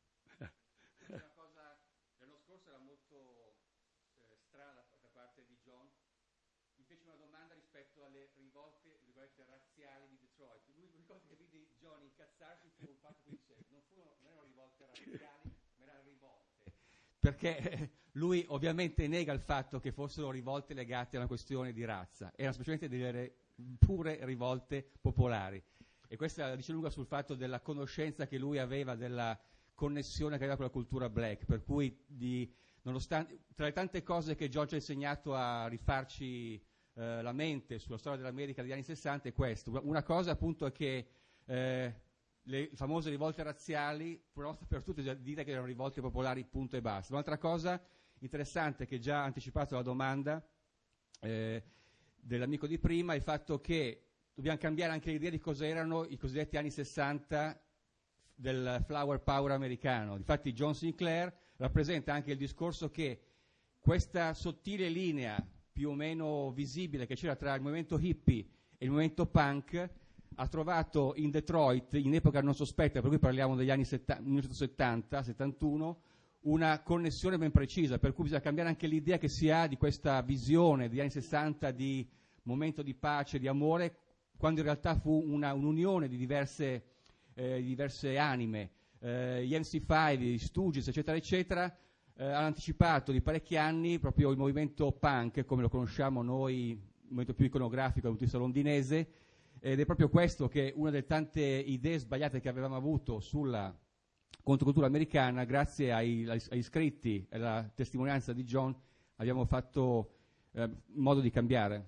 Una cosa, l'anno scorso era molto eh, strana da parte di John. Mi fece una domanda rispetto alle rivolte, rivolte razziali di Detroit. L'unica cosa che vidi John incazzarsi fu il fatto che dice non furono, non erano rivolte razziali, ma erano rivolte. Perché lui ovviamente nega il fatto che fossero rivolte legate a una questione di razza, erano semplicemente delle pure rivolte popolari. E questa dice lunga sul fatto della conoscenza che lui aveva, della connessione che aveva con la cultura black, per cui di, nonostante, tra le tante cose che John ci ha insegnato a rifarci eh, la mente sulla storia dell'America degli anni sessanta è questo. Una cosa appunto è che eh, le famose rivolte razziali, una volta per tutte dire che erano rivolte popolari, punto e basta. Un'altra cosa interessante che già ha anticipato la domanda eh, dell'amico di prima è il fatto che dobbiamo cambiare anche l'idea di cosa erano i cosiddetti anni sessanta del flower power americano. Infatti John Sinclair rappresenta anche il discorso che questa sottile linea più o meno visibile che c'era tra il movimento hippie e il movimento punk ha trovato in Detroit, in epoca non sospetta, per cui parliamo degli anni millenovecentosettanta settantuno, una connessione ben precisa, per cui bisogna cambiare anche l'idea che si ha di questa visione degli anni sessanta di momento di pace, di amore, quando in realtà fu una, un'unione di diverse, eh, di diverse anime. Eh, gli M C cinque, gli Stooges, eccetera, eccetera, eh, hanno anticipato di parecchi anni proprio il movimento punk, come lo conosciamo noi, il movimento più iconografico dal punto di vista londinese, ed è proprio questo che una delle tante idee sbagliate che avevamo avuto sulla controcultura americana, grazie ai, ai, ai scritti e alla testimonianza di John, abbiamo fatto eh, modo di cambiare.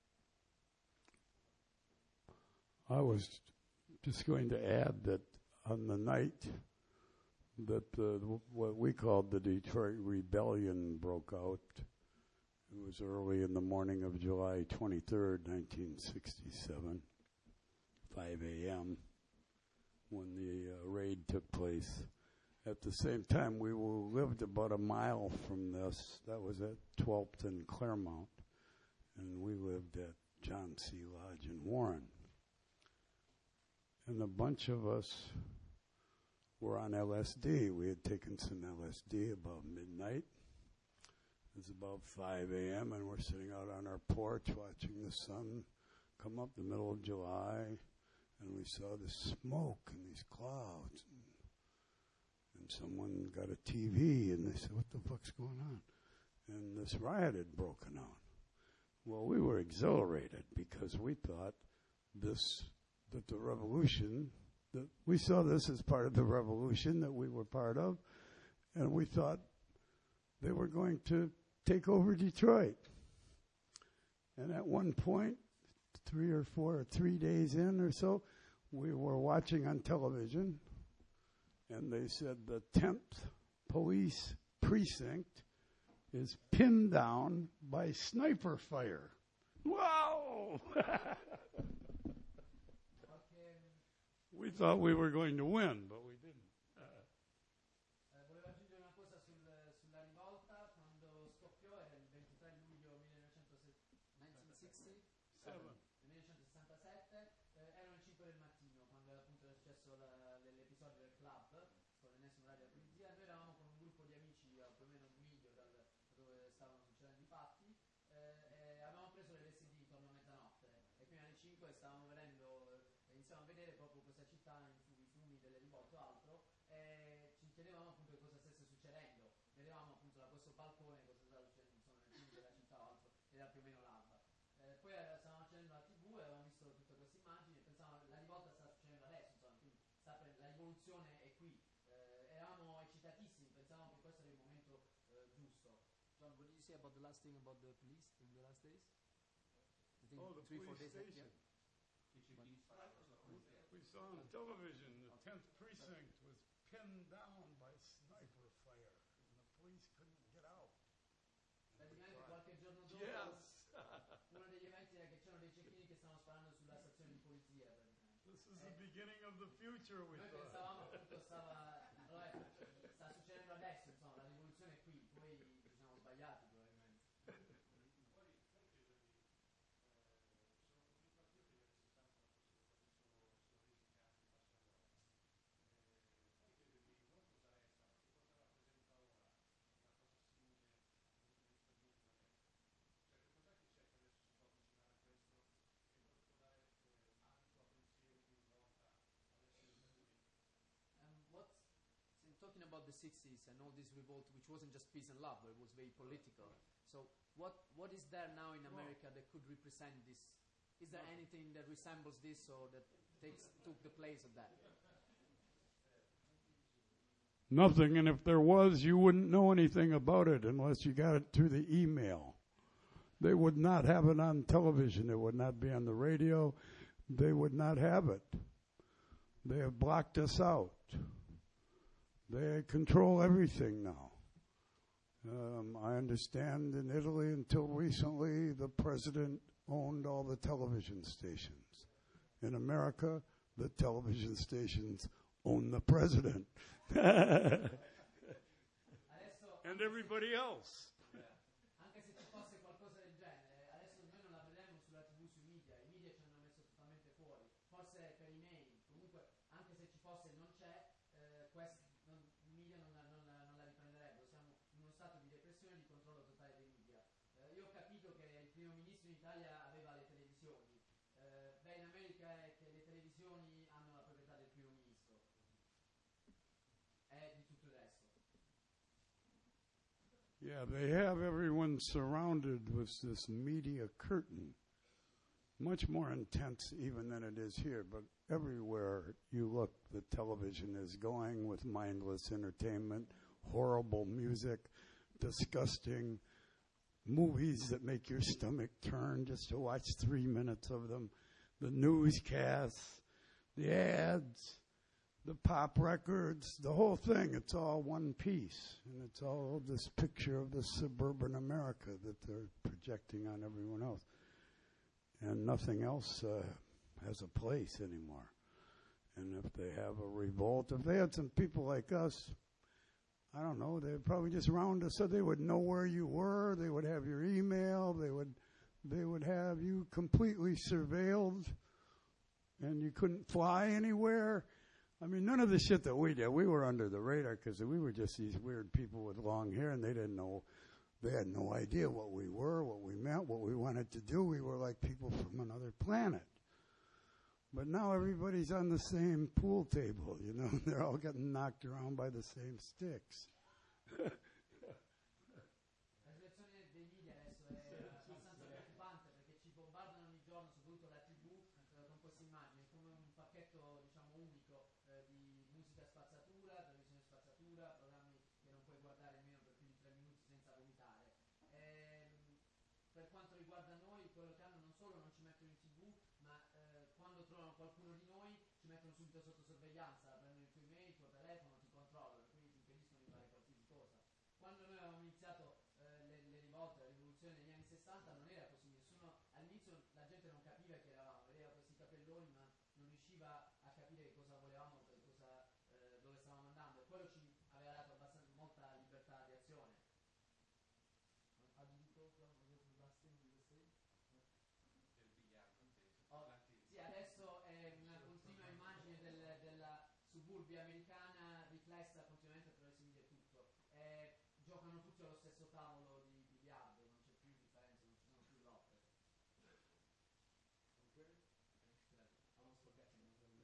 I was just going to add that on the night that uh, what we called the Detroit Rebellion broke out, it was early in the morning of July twenty-third, nineteen sixty-seven, five a.m., when the uh, raid took place. At the same time, we were, lived about a mile from this. That was at twelfth and Claremont, and we lived at John C. Lodge in Warren. And a bunch of us were on L S D. We had taken some L S D about midnight. It was about five a.m., and we're sitting out on our porch watching the sun come up the middle of July, and we saw this smoke and these clouds. And, and someone got a T V, and they said, what the fuck's going on? And this riot had broken out. Well, we were exhilarated because we thought this, that the revolution, that we saw this as part of the revolution that we were part of, and we thought they were going to take over Detroit. And at one point, three or four, or three days in or so, we were watching on television, and they said the tenth Police Precinct is pinned down by sniper fire. Wow! We thought we were going to win, but we didn't. Eh, volevo aggiungere una cosa sul, sulla rivolta. Quando scoppiò era il ventitré luglio millenovecentosessantasette, millenovecentosessantasette, eh, erano le cinque del mattino, quando appunto era successo la, l'episodio del club con l'ennesimo radio della polizia. Noi eravamo con un gruppo di amici a più o meno un miglio dal, da dove stavano succedendo i fatti, eh, e avevamo preso le L S D intorno a mezzanotte, e quindi alle cinque stavamo vedendo, eh, iniziamo a vedere proprio questa città in fu- i fumi delle rivolte o altro, e ci chiedevamo appunto cosa stesse succedendo. Vedevamo appunto da questo balcone cosa stava succedendo, insomma, nel fumi della città o altro, era più o meno l'alba. Eh, poi eh, stavamo accendendo la tivù e avevamo visto tutte queste immagini e pensavamo la rivolta sta succedendo adesso, insomma, quindi sta pre- la rivoluzione è qui. Eh, eravamo eccitatissimi, pensavamo che questo era il momento eh, giusto. John, what did you say about the last thing about the police in the last days? The thing Oh, the three, four police days station. yeah. We saw on television the tenth precinct was pinned down by sniper fire, and the police couldn't get out. Praticamente qualche giorno dopo Yes! uno degli eventi era che c'erano dei cecchini che stavano sparando sulla stazione di polizia. praticamente. This is the beginning of the future, we Noi thought. pensavamo appunto stava, allora, sta succedendo adesso, insomma, la rivoluzione è qui, poi ci siamo sbagliati probabilmente. Um, what, so talking about the sixties and all this revolt, which wasn't just peace and love, but it was very political. So what what is there now in America that could represent this? Is there anything that resembles this or that takes took the place of that? Nothing, and if there was, you wouldn't know anything about it unless you got it through the email. They would not have it on television. It would not be on the radio. They would not have it. They have blocked us out. They control everything now. Um, I understand in Italy, until recently, the president owned all the television stations. In America, the television stations own the president. Adesso, And everybody else. anche se ci fosse qualcosa del genere, adesso noi non la vedremo sulla tivù, sui media, i media ci hanno messo totalmente fuori, forse per i mail, comunque anche se ci fosse e non c'è, eh, quest- non- i media non la, non la- non la riprenderebbero, siamo in uno stato di repressione e di controllo totale dei media. Eh, io ho capito che il primo ministro in Italia aveva le televisioni, eh, beh in America è che le televisioni hanno la proprietà del primo ministro e di tutto il resto. Yeah, they have everyone surrounded with this media curtain. much more intense even than it is here. But everywhere you look, the television is going with mindless entertainment, horrible music, disgusting movies that make your stomach turn just to watch three minutes of them, the newscasts, the ads, the pop records, the whole thing. It's all one piece, and it's all this picture of this suburban America that they're projecting on everyone else. And nothing else uh, has a place anymore. And if they have a revolt, if they had some people like us, I don't know, they'd probably just round us so they would know where you were, they would have your email, they would they would have you completely surveilled, and you couldn't fly anywhere. I mean, none of the shit that we did, we were under the radar because we were just these weird people with long hair, and they didn't know, they had no idea what we were, what we meant, what we wanted to do. We were like people from another planet. But now everybody's on the same pool table, you know. They're all getting knocked around by the same sticks. La situazione dei media adesso è abbastanza preoccupante perché ci bombardano ogni giorno, soprattutto la tivù, eh, con queste immagini, come un pacchetto, diciamo, unico eh, di musica spazzatura, televisione spazzatura, programmi che non puoi guardare nemmeno per più di tre minuti senza vomitare. Ehm, per quanto riguarda noi, quello che hanno non solo non ci mettono in tivù, ma eh, quando trovano qualcuno di noi ci mettono subito sotto sorveglianza, prendono il tuo email, il tuo telefono, ti controllano, quindi ti impediscono di fare qualsiasi cosa. Quando noi avevamo iniziato eh, le, le rivolte, la rivoluzione negli anni sessanta non era così, nessuno, all'inizio la gente non capiva chi eravamo, vedeva questi capelloni ma non riusciva a capire cosa volevamo, per cosa, eh, dove stavamo andando, e quello ci aveva dato abbastanza molta libertà di azione. How did you program? What was the last thing you were saying? Oh, sì, adesso è una continua immagine del, della suburbia americana riflessa continuamente attraverso i media e tutto. Eh, giocano tutti allo stesso tavolo di biliardo, non c'è più differenza, non ci sono più lotte. Okay. I was forgetting.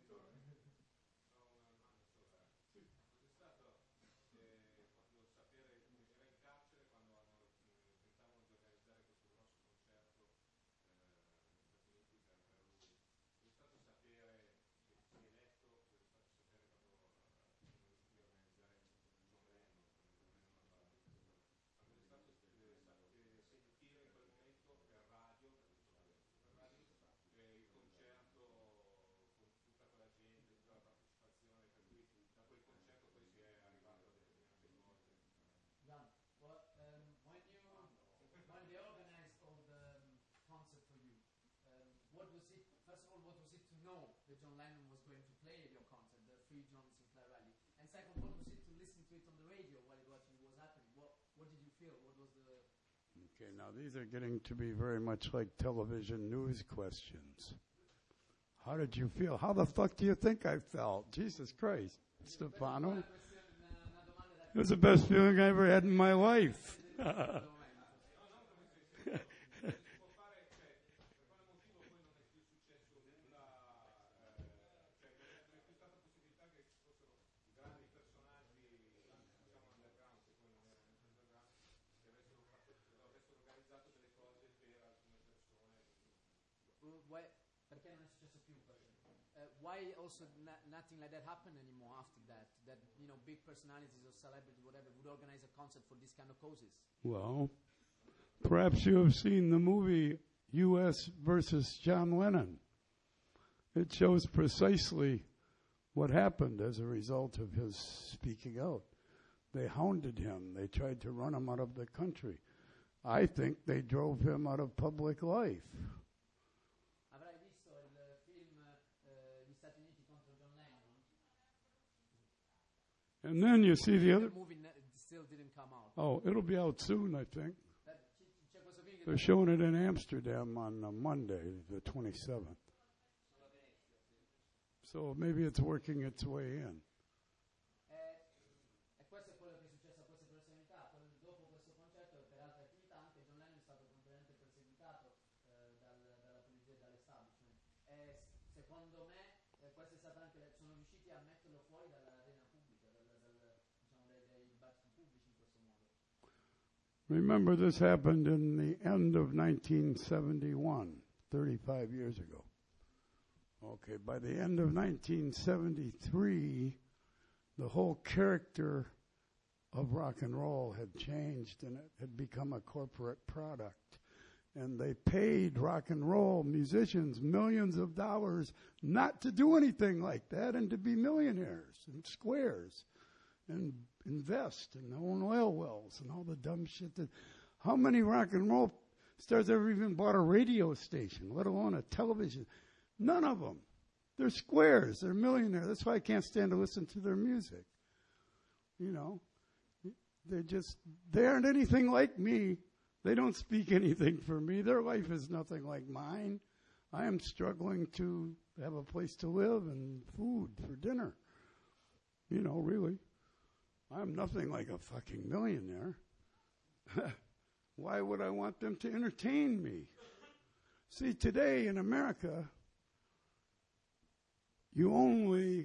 John, well, um, when you when they organized all the um, concert for you, um, what was it? First of all, what was it to know that John Lennon was going to play at your concert, the Free John Sinclair rally? And second, what was it to listen to it on the radio while it was, it was happening? What what did you feel? What was the Okay, now these are getting to be very much like television news questions. How did you feel? How the fuck do you think I felt? Jesus Christ, Stefano. It was the best feeling I ever had in my life. Why, perché non è successo più? Uh, why also na- nothing like that happened anymore after that? That, you know, big personalities or celebrities, whatever, would organize a concert for these kind of causes? Well, perhaps you have seen the movie U S versus John Lennon. It shows precisely what happened as a result of his speaking out. They hounded him. They tried to run him out of the country. I think they drove him out of public life. Avrai visto il film eh, Gli Stati Uniti contro John Lennon? And then you see the other. The movie ne- still didn't come out. Oh, it'll be out soon, I think. That- c- c'è questo film che They're showing it in Amsterdam on uh, Monday, the twenty-seventh. So maybe it's working its way in. Eh, e questo è quello che è successo a queste personalità. Quello- dopo questo concerto e per altre attività anche John Lennon è stato completamente perseguitato eh, dal- dalla polizia e dall'establishment. E s- secondo me eh, questo è stato anche, sono riusciti a metterlo fuori dall'arena pubblica, dal, dal- diciamo, dai, dai dibattiti pubblici in questo modo. Remember, this happened in the end of nineteen seventy-one, thirty-five years ago. Okay, by the end of nineteen seventy-three, the whole character of rock and roll had changed, and it had become a corporate product. And they paid rock and roll musicians millions of dollars not to do anything like that and to be millionaires and squares and invest and own oil wells and all the dumb shit that... How many rock and roll stars ever even bought a radio station, let alone a television? None of them. They're squares. They're millionaires. That's why I can't stand to listen to their music. You know, they're just, they aren't anything like me. They don't speak anything for me. Their life is nothing like mine. I am struggling to have a place to live and food for dinner. You know, really. I'm nothing like a fucking millionaire. Why would I want them to entertain me? See, today in America, you only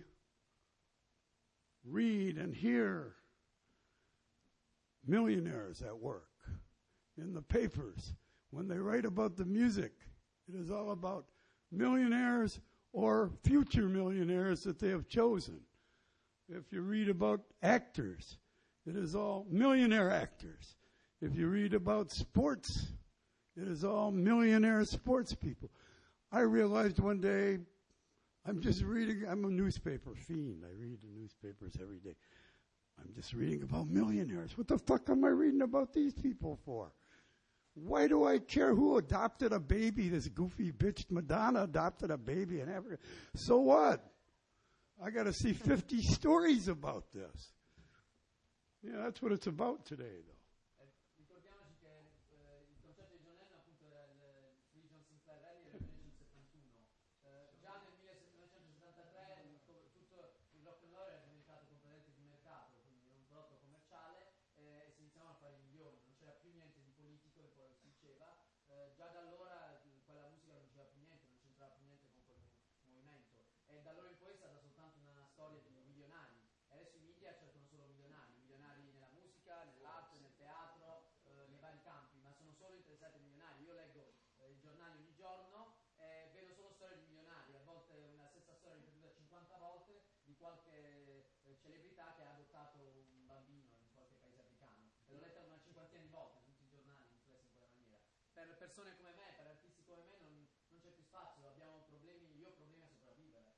read and hear millionaires at work in the papers. When they write about the music, it is all about millionaires or future millionaires that they have chosen. If you read about actors, it is all millionaire actors. If you read about sports, it is all millionaire sports people. I realized one day, I'm just reading, I'm a newspaper fiend. I read the newspapers every day. I'm just reading about millionaires. What the fuck am I reading about these people for? Why do I care who adopted a baby? This goofy bitch Madonna adopted a baby in Africa. So what? I got to see fifty stories about this. Yeah, that's what it's about today, though. Ricordiamoci che eh, il concerto di John Lennon appunto era il Free John Sinclair Rally era nel millenovecentosettantuno. Eh, già nel millenovecentosettantatré tutto il rock and roll era diventato completamente di mercato, quindi era un prodotto commerciale eh, e si iniziavano a fare milioni, non c'era più niente di politico, che poi si diceva. Eh, già da allora eh, quella musica non diceva più niente, non c'entrava più niente con quel movimento. E da allora in poi è stata soltanto una storia di milionari. E adesso i media cercano solo milionari, milionari nella musica, nell'arte, nel teatro, eh, nei vari campi, ma sono solo interessati ai milionari. Io leggo eh, i giornali ogni giorno e vedo solo storie di milionari, a volte una stessa storia ripetuta cinquanta volte di qualche eh, celebrità che ha adottato un bambino in qualche paese africano. E l'ho letta una cinquantina di volte in tutti i giornali, impresse in quella maniera. Per persone come me, per artisti come me non, non c'è più spazio, abbiamo problemi, io ho problemi a sopravvivere.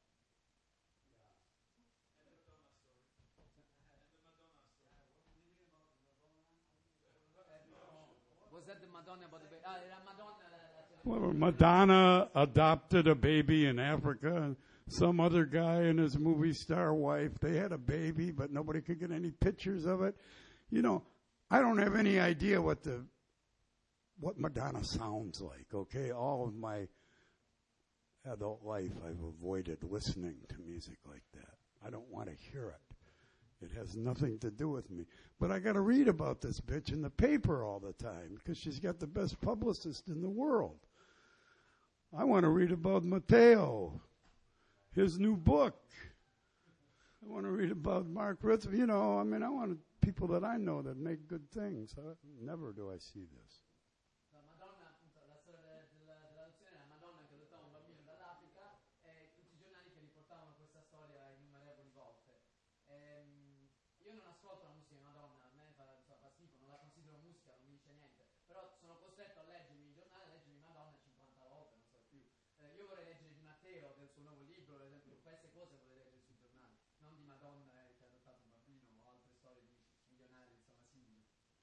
Was that the Madonna about the baby? Ah, era Madonna. Well, Madonna adopted a baby in Africa. Some other guy and his movie star wife, they had a baby, but nobody could get any pictures of it. You know, I don't have any idea what the what Madonna sounds like, okay? All of my adult life, I've avoided listening to music like that. I don't want to hear it. It has nothing to do with me. But I got to read about this bitch in the paper all the time because she's got the best publicist in the world. I want to read about Matteo, his new book. I want to read about Mark Ritz. You know, I mean, I want people that I know that make good things. I, never do I see this. La Madonna, appunto, la storia della- dell'adozione, la Madonna che adottava un bambino dall'Africa e tutti i giornali che riportavano questa storia innumerevoli volte. Ehm, io non ascolto la musica di Madonna, a me fa, fa, fa schifo, non la considero musica, non mi dice niente, però sono costretto a leggermi i giornali, a leggermi Madonna cinquanta volte, non so più. Eh, io vorrei leggere di Matteo, del suo nuovo libro, ad esempio, queste cose vorrei leggere sui giornali, non di Madonna eh, che ha adottato un bambino o altre storie di milionari, insomma, simili.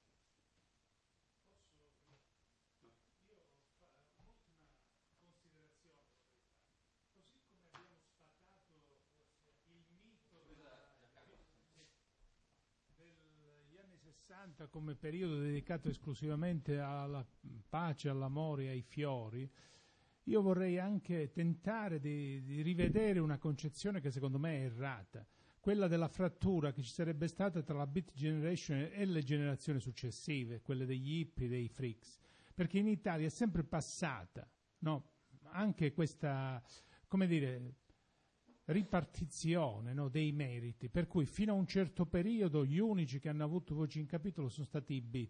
Degli anni sessanta come periodo dedicato esclusivamente alla pace, all'amore, ai fiori, io vorrei anche tentare di, di rivedere una concezione che secondo me è errata, quella della frattura che ci sarebbe stata tra la Beat Generation e le generazioni successive, quelle degli hippie, dei freaks, perché in Italia è sempre passata, no? Anche questa, come dire, ripartizione, no, dei meriti, per cui fino a un certo periodo gli unici che hanno avuto voce in capitolo sono stati i beat.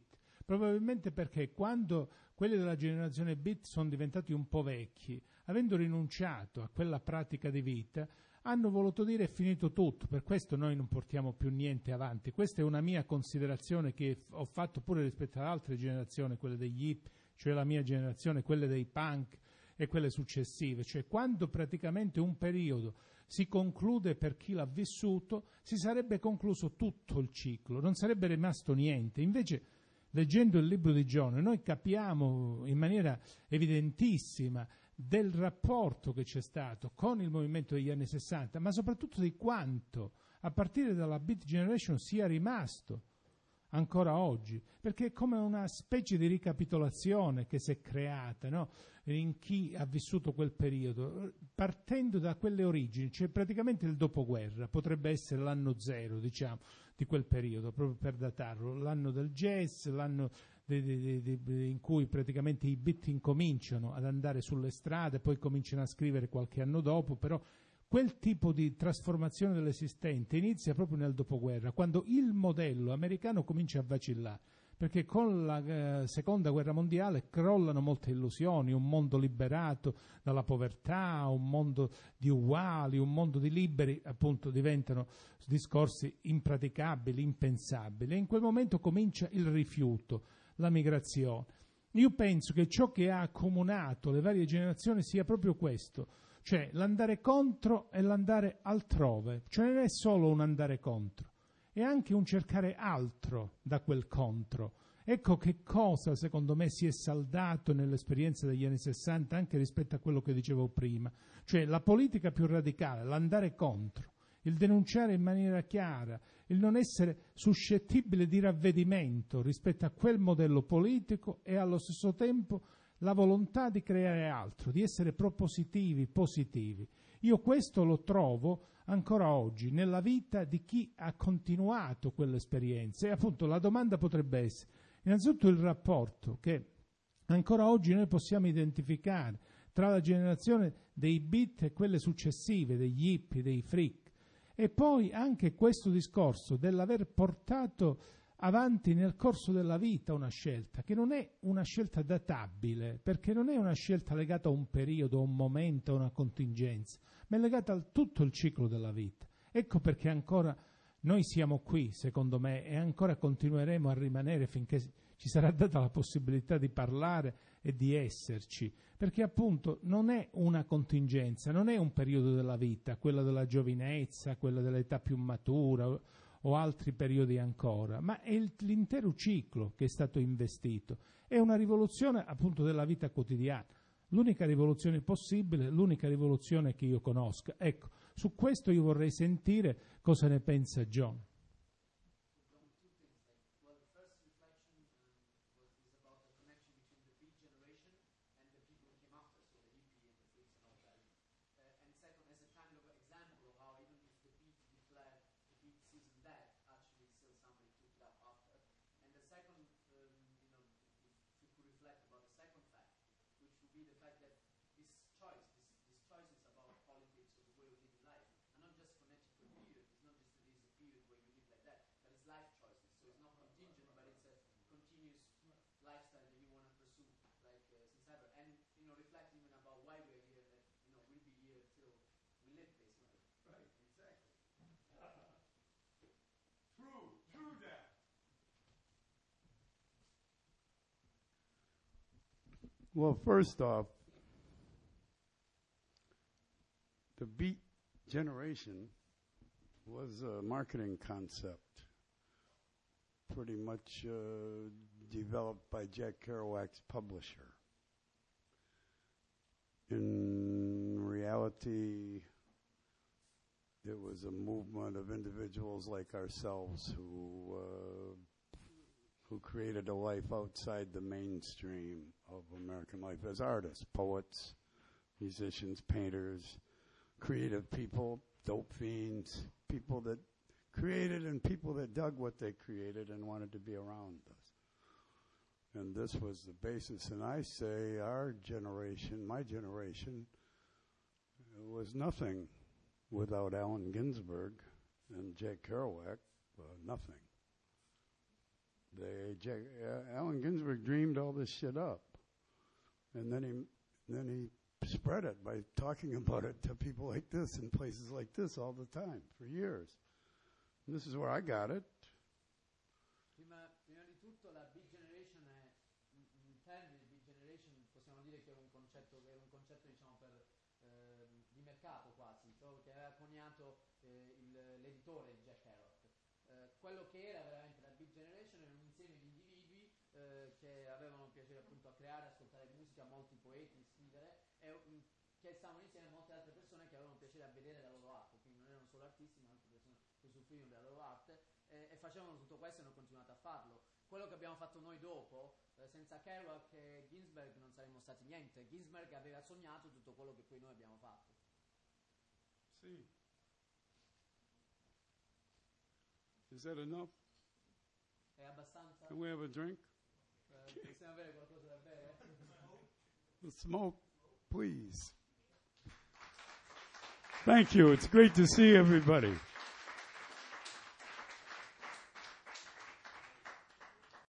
Probabilmente perché quando quelli della generazione beat sono diventati un po' vecchi, avendo rinunciato a quella pratica di vita, hanno voluto dire è finito tutto, per questo noi non portiamo più niente avanti. Questa è una mia considerazione che ho fatto pure rispetto ad altre generazioni, quelle degli hip, cioè la mia generazione, quelle dei punk e quelle successive. Cioè quando praticamente un periodo si conclude per chi l'ha vissuto, si sarebbe concluso tutto il ciclo, non sarebbe rimasto niente. Invece, leggendo il libro di John, noi capiamo in maniera evidentissima del rapporto che c'è stato con il movimento degli anni sessanta, ma soprattutto di quanto a partire dalla Beat Generation sia rimasto ancora oggi, perché è come una specie di ricapitolazione che si è creata, no? In chi ha vissuto quel periodo, partendo da quelle origini, cioè praticamente il dopoguerra, potrebbe essere l'anno zero, diciamo, di quel periodo, proprio per datarlo, l'anno del jazz, l'anno de, de, de, de, in cui praticamente i beat incominciano ad andare sulle strade, poi cominciano a scrivere qualche anno dopo, però quel tipo di trasformazione dell'esistente inizia proprio nel dopoguerra, quando il modello americano comincia a vacillare, perché con la eh, seconda guerra mondiale crollano molte illusioni, un mondo liberato dalla povertà, un mondo di uguali, un mondo di liberi, appunto diventano discorsi impraticabili, impensabili, e in quel momento comincia il rifiuto, la migrazione. Io penso che ciò che ha accomunato le varie generazioni sia proprio questo, cioè l'andare contro e l'andare altrove, cioè non è solo un andare contro, è anche un cercare altro da quel contro. Ecco che cosa secondo me si è saldato nell'esperienza degli anni sessanta anche rispetto a quello che dicevo prima, cioè la politica più radicale, l'andare contro, il denunciare in maniera chiara, il non essere suscettibile di ravvedimento rispetto a quel modello politico e allo stesso tempo la volontà di creare altro, di essere propositivi, positivi. Io questo lo trovo ancora oggi nella vita di chi ha continuato quell'esperienza, e appunto la domanda potrebbe essere innanzitutto il rapporto che ancora oggi noi possiamo identificare tra la generazione dei beat e quelle successive, degli hippie, dei freak, e poi anche questo discorso dell'aver portato avanti nel corso della vita una scelta che non è una scelta databile, perché non è una scelta legata a un periodo, a un momento, a una contingenza, ma è legata a tutto il ciclo della vita. Ecco perché ancora noi siamo qui, secondo me, e ancora continueremo a rimanere finché ci sarà data la possibilità di parlare e di esserci, perché appunto non è una contingenza, non è un periodo della vita, quella della giovinezza, quella dell'età più matura o altri periodi ancora, ma è il, l'intero ciclo che è stato investito. È una rivoluzione appunto della vita quotidiana, l'unica rivoluzione possibile, l'unica rivoluzione che io conosca. Ecco, su questo io vorrei sentire cosa ne pensa John. Well, first off, the Beat Generation was a marketing concept pretty much uh, developed by Jack Kerouac's publisher. In reality, it was a movement of individuals like ourselves who uh, who created a life outside the mainstream of American life as artists, poets, musicians, painters, creative people, dope fiends, people that created and people that dug what they created and wanted to be around us. And this was the basis. And I say our generation, my generation, was nothing without Allen Ginsberg and Jack Kerouac, uh, nothing. They, Jack, uh, Allen Ginsberg dreamed all this shit up, and then he then he spread it by talking about it to people like this in places like this all the time for years. And this is where I got it. Prima, prima di tutto la big generation è in termini di big generation possiamo dire che è un concetto che è un concetto diciamo per eh, di mercato quasi, proprio che aveva coniato eh, il, l'editore Jack Kerouac. Eh, quello che era veramente la big generation era un insieme di individui eh, che avevano piacere appunto a creare, ascoltare musica, molti poeti, scrivere e um, che stavano insieme a molte altre persone che avevano piacere a vedere la loro arte, quindi non erano solo artisti ma anche persone che usufruivano della loro arte eh, e facevano tutto questo e hanno continuato a farlo. Quello che abbiamo fatto noi dopo, eh, senza Kerouac e Ginsberg non saremmo stati niente. Ginsberg aveva sognato tutto quello che poi noi abbiamo fatto. Sì. Is that enough? È abbastanza? Can we have a drink? Eh, possiamo avere qualcosa da bere? The smoke, please. Thank you. It's great to see everybody.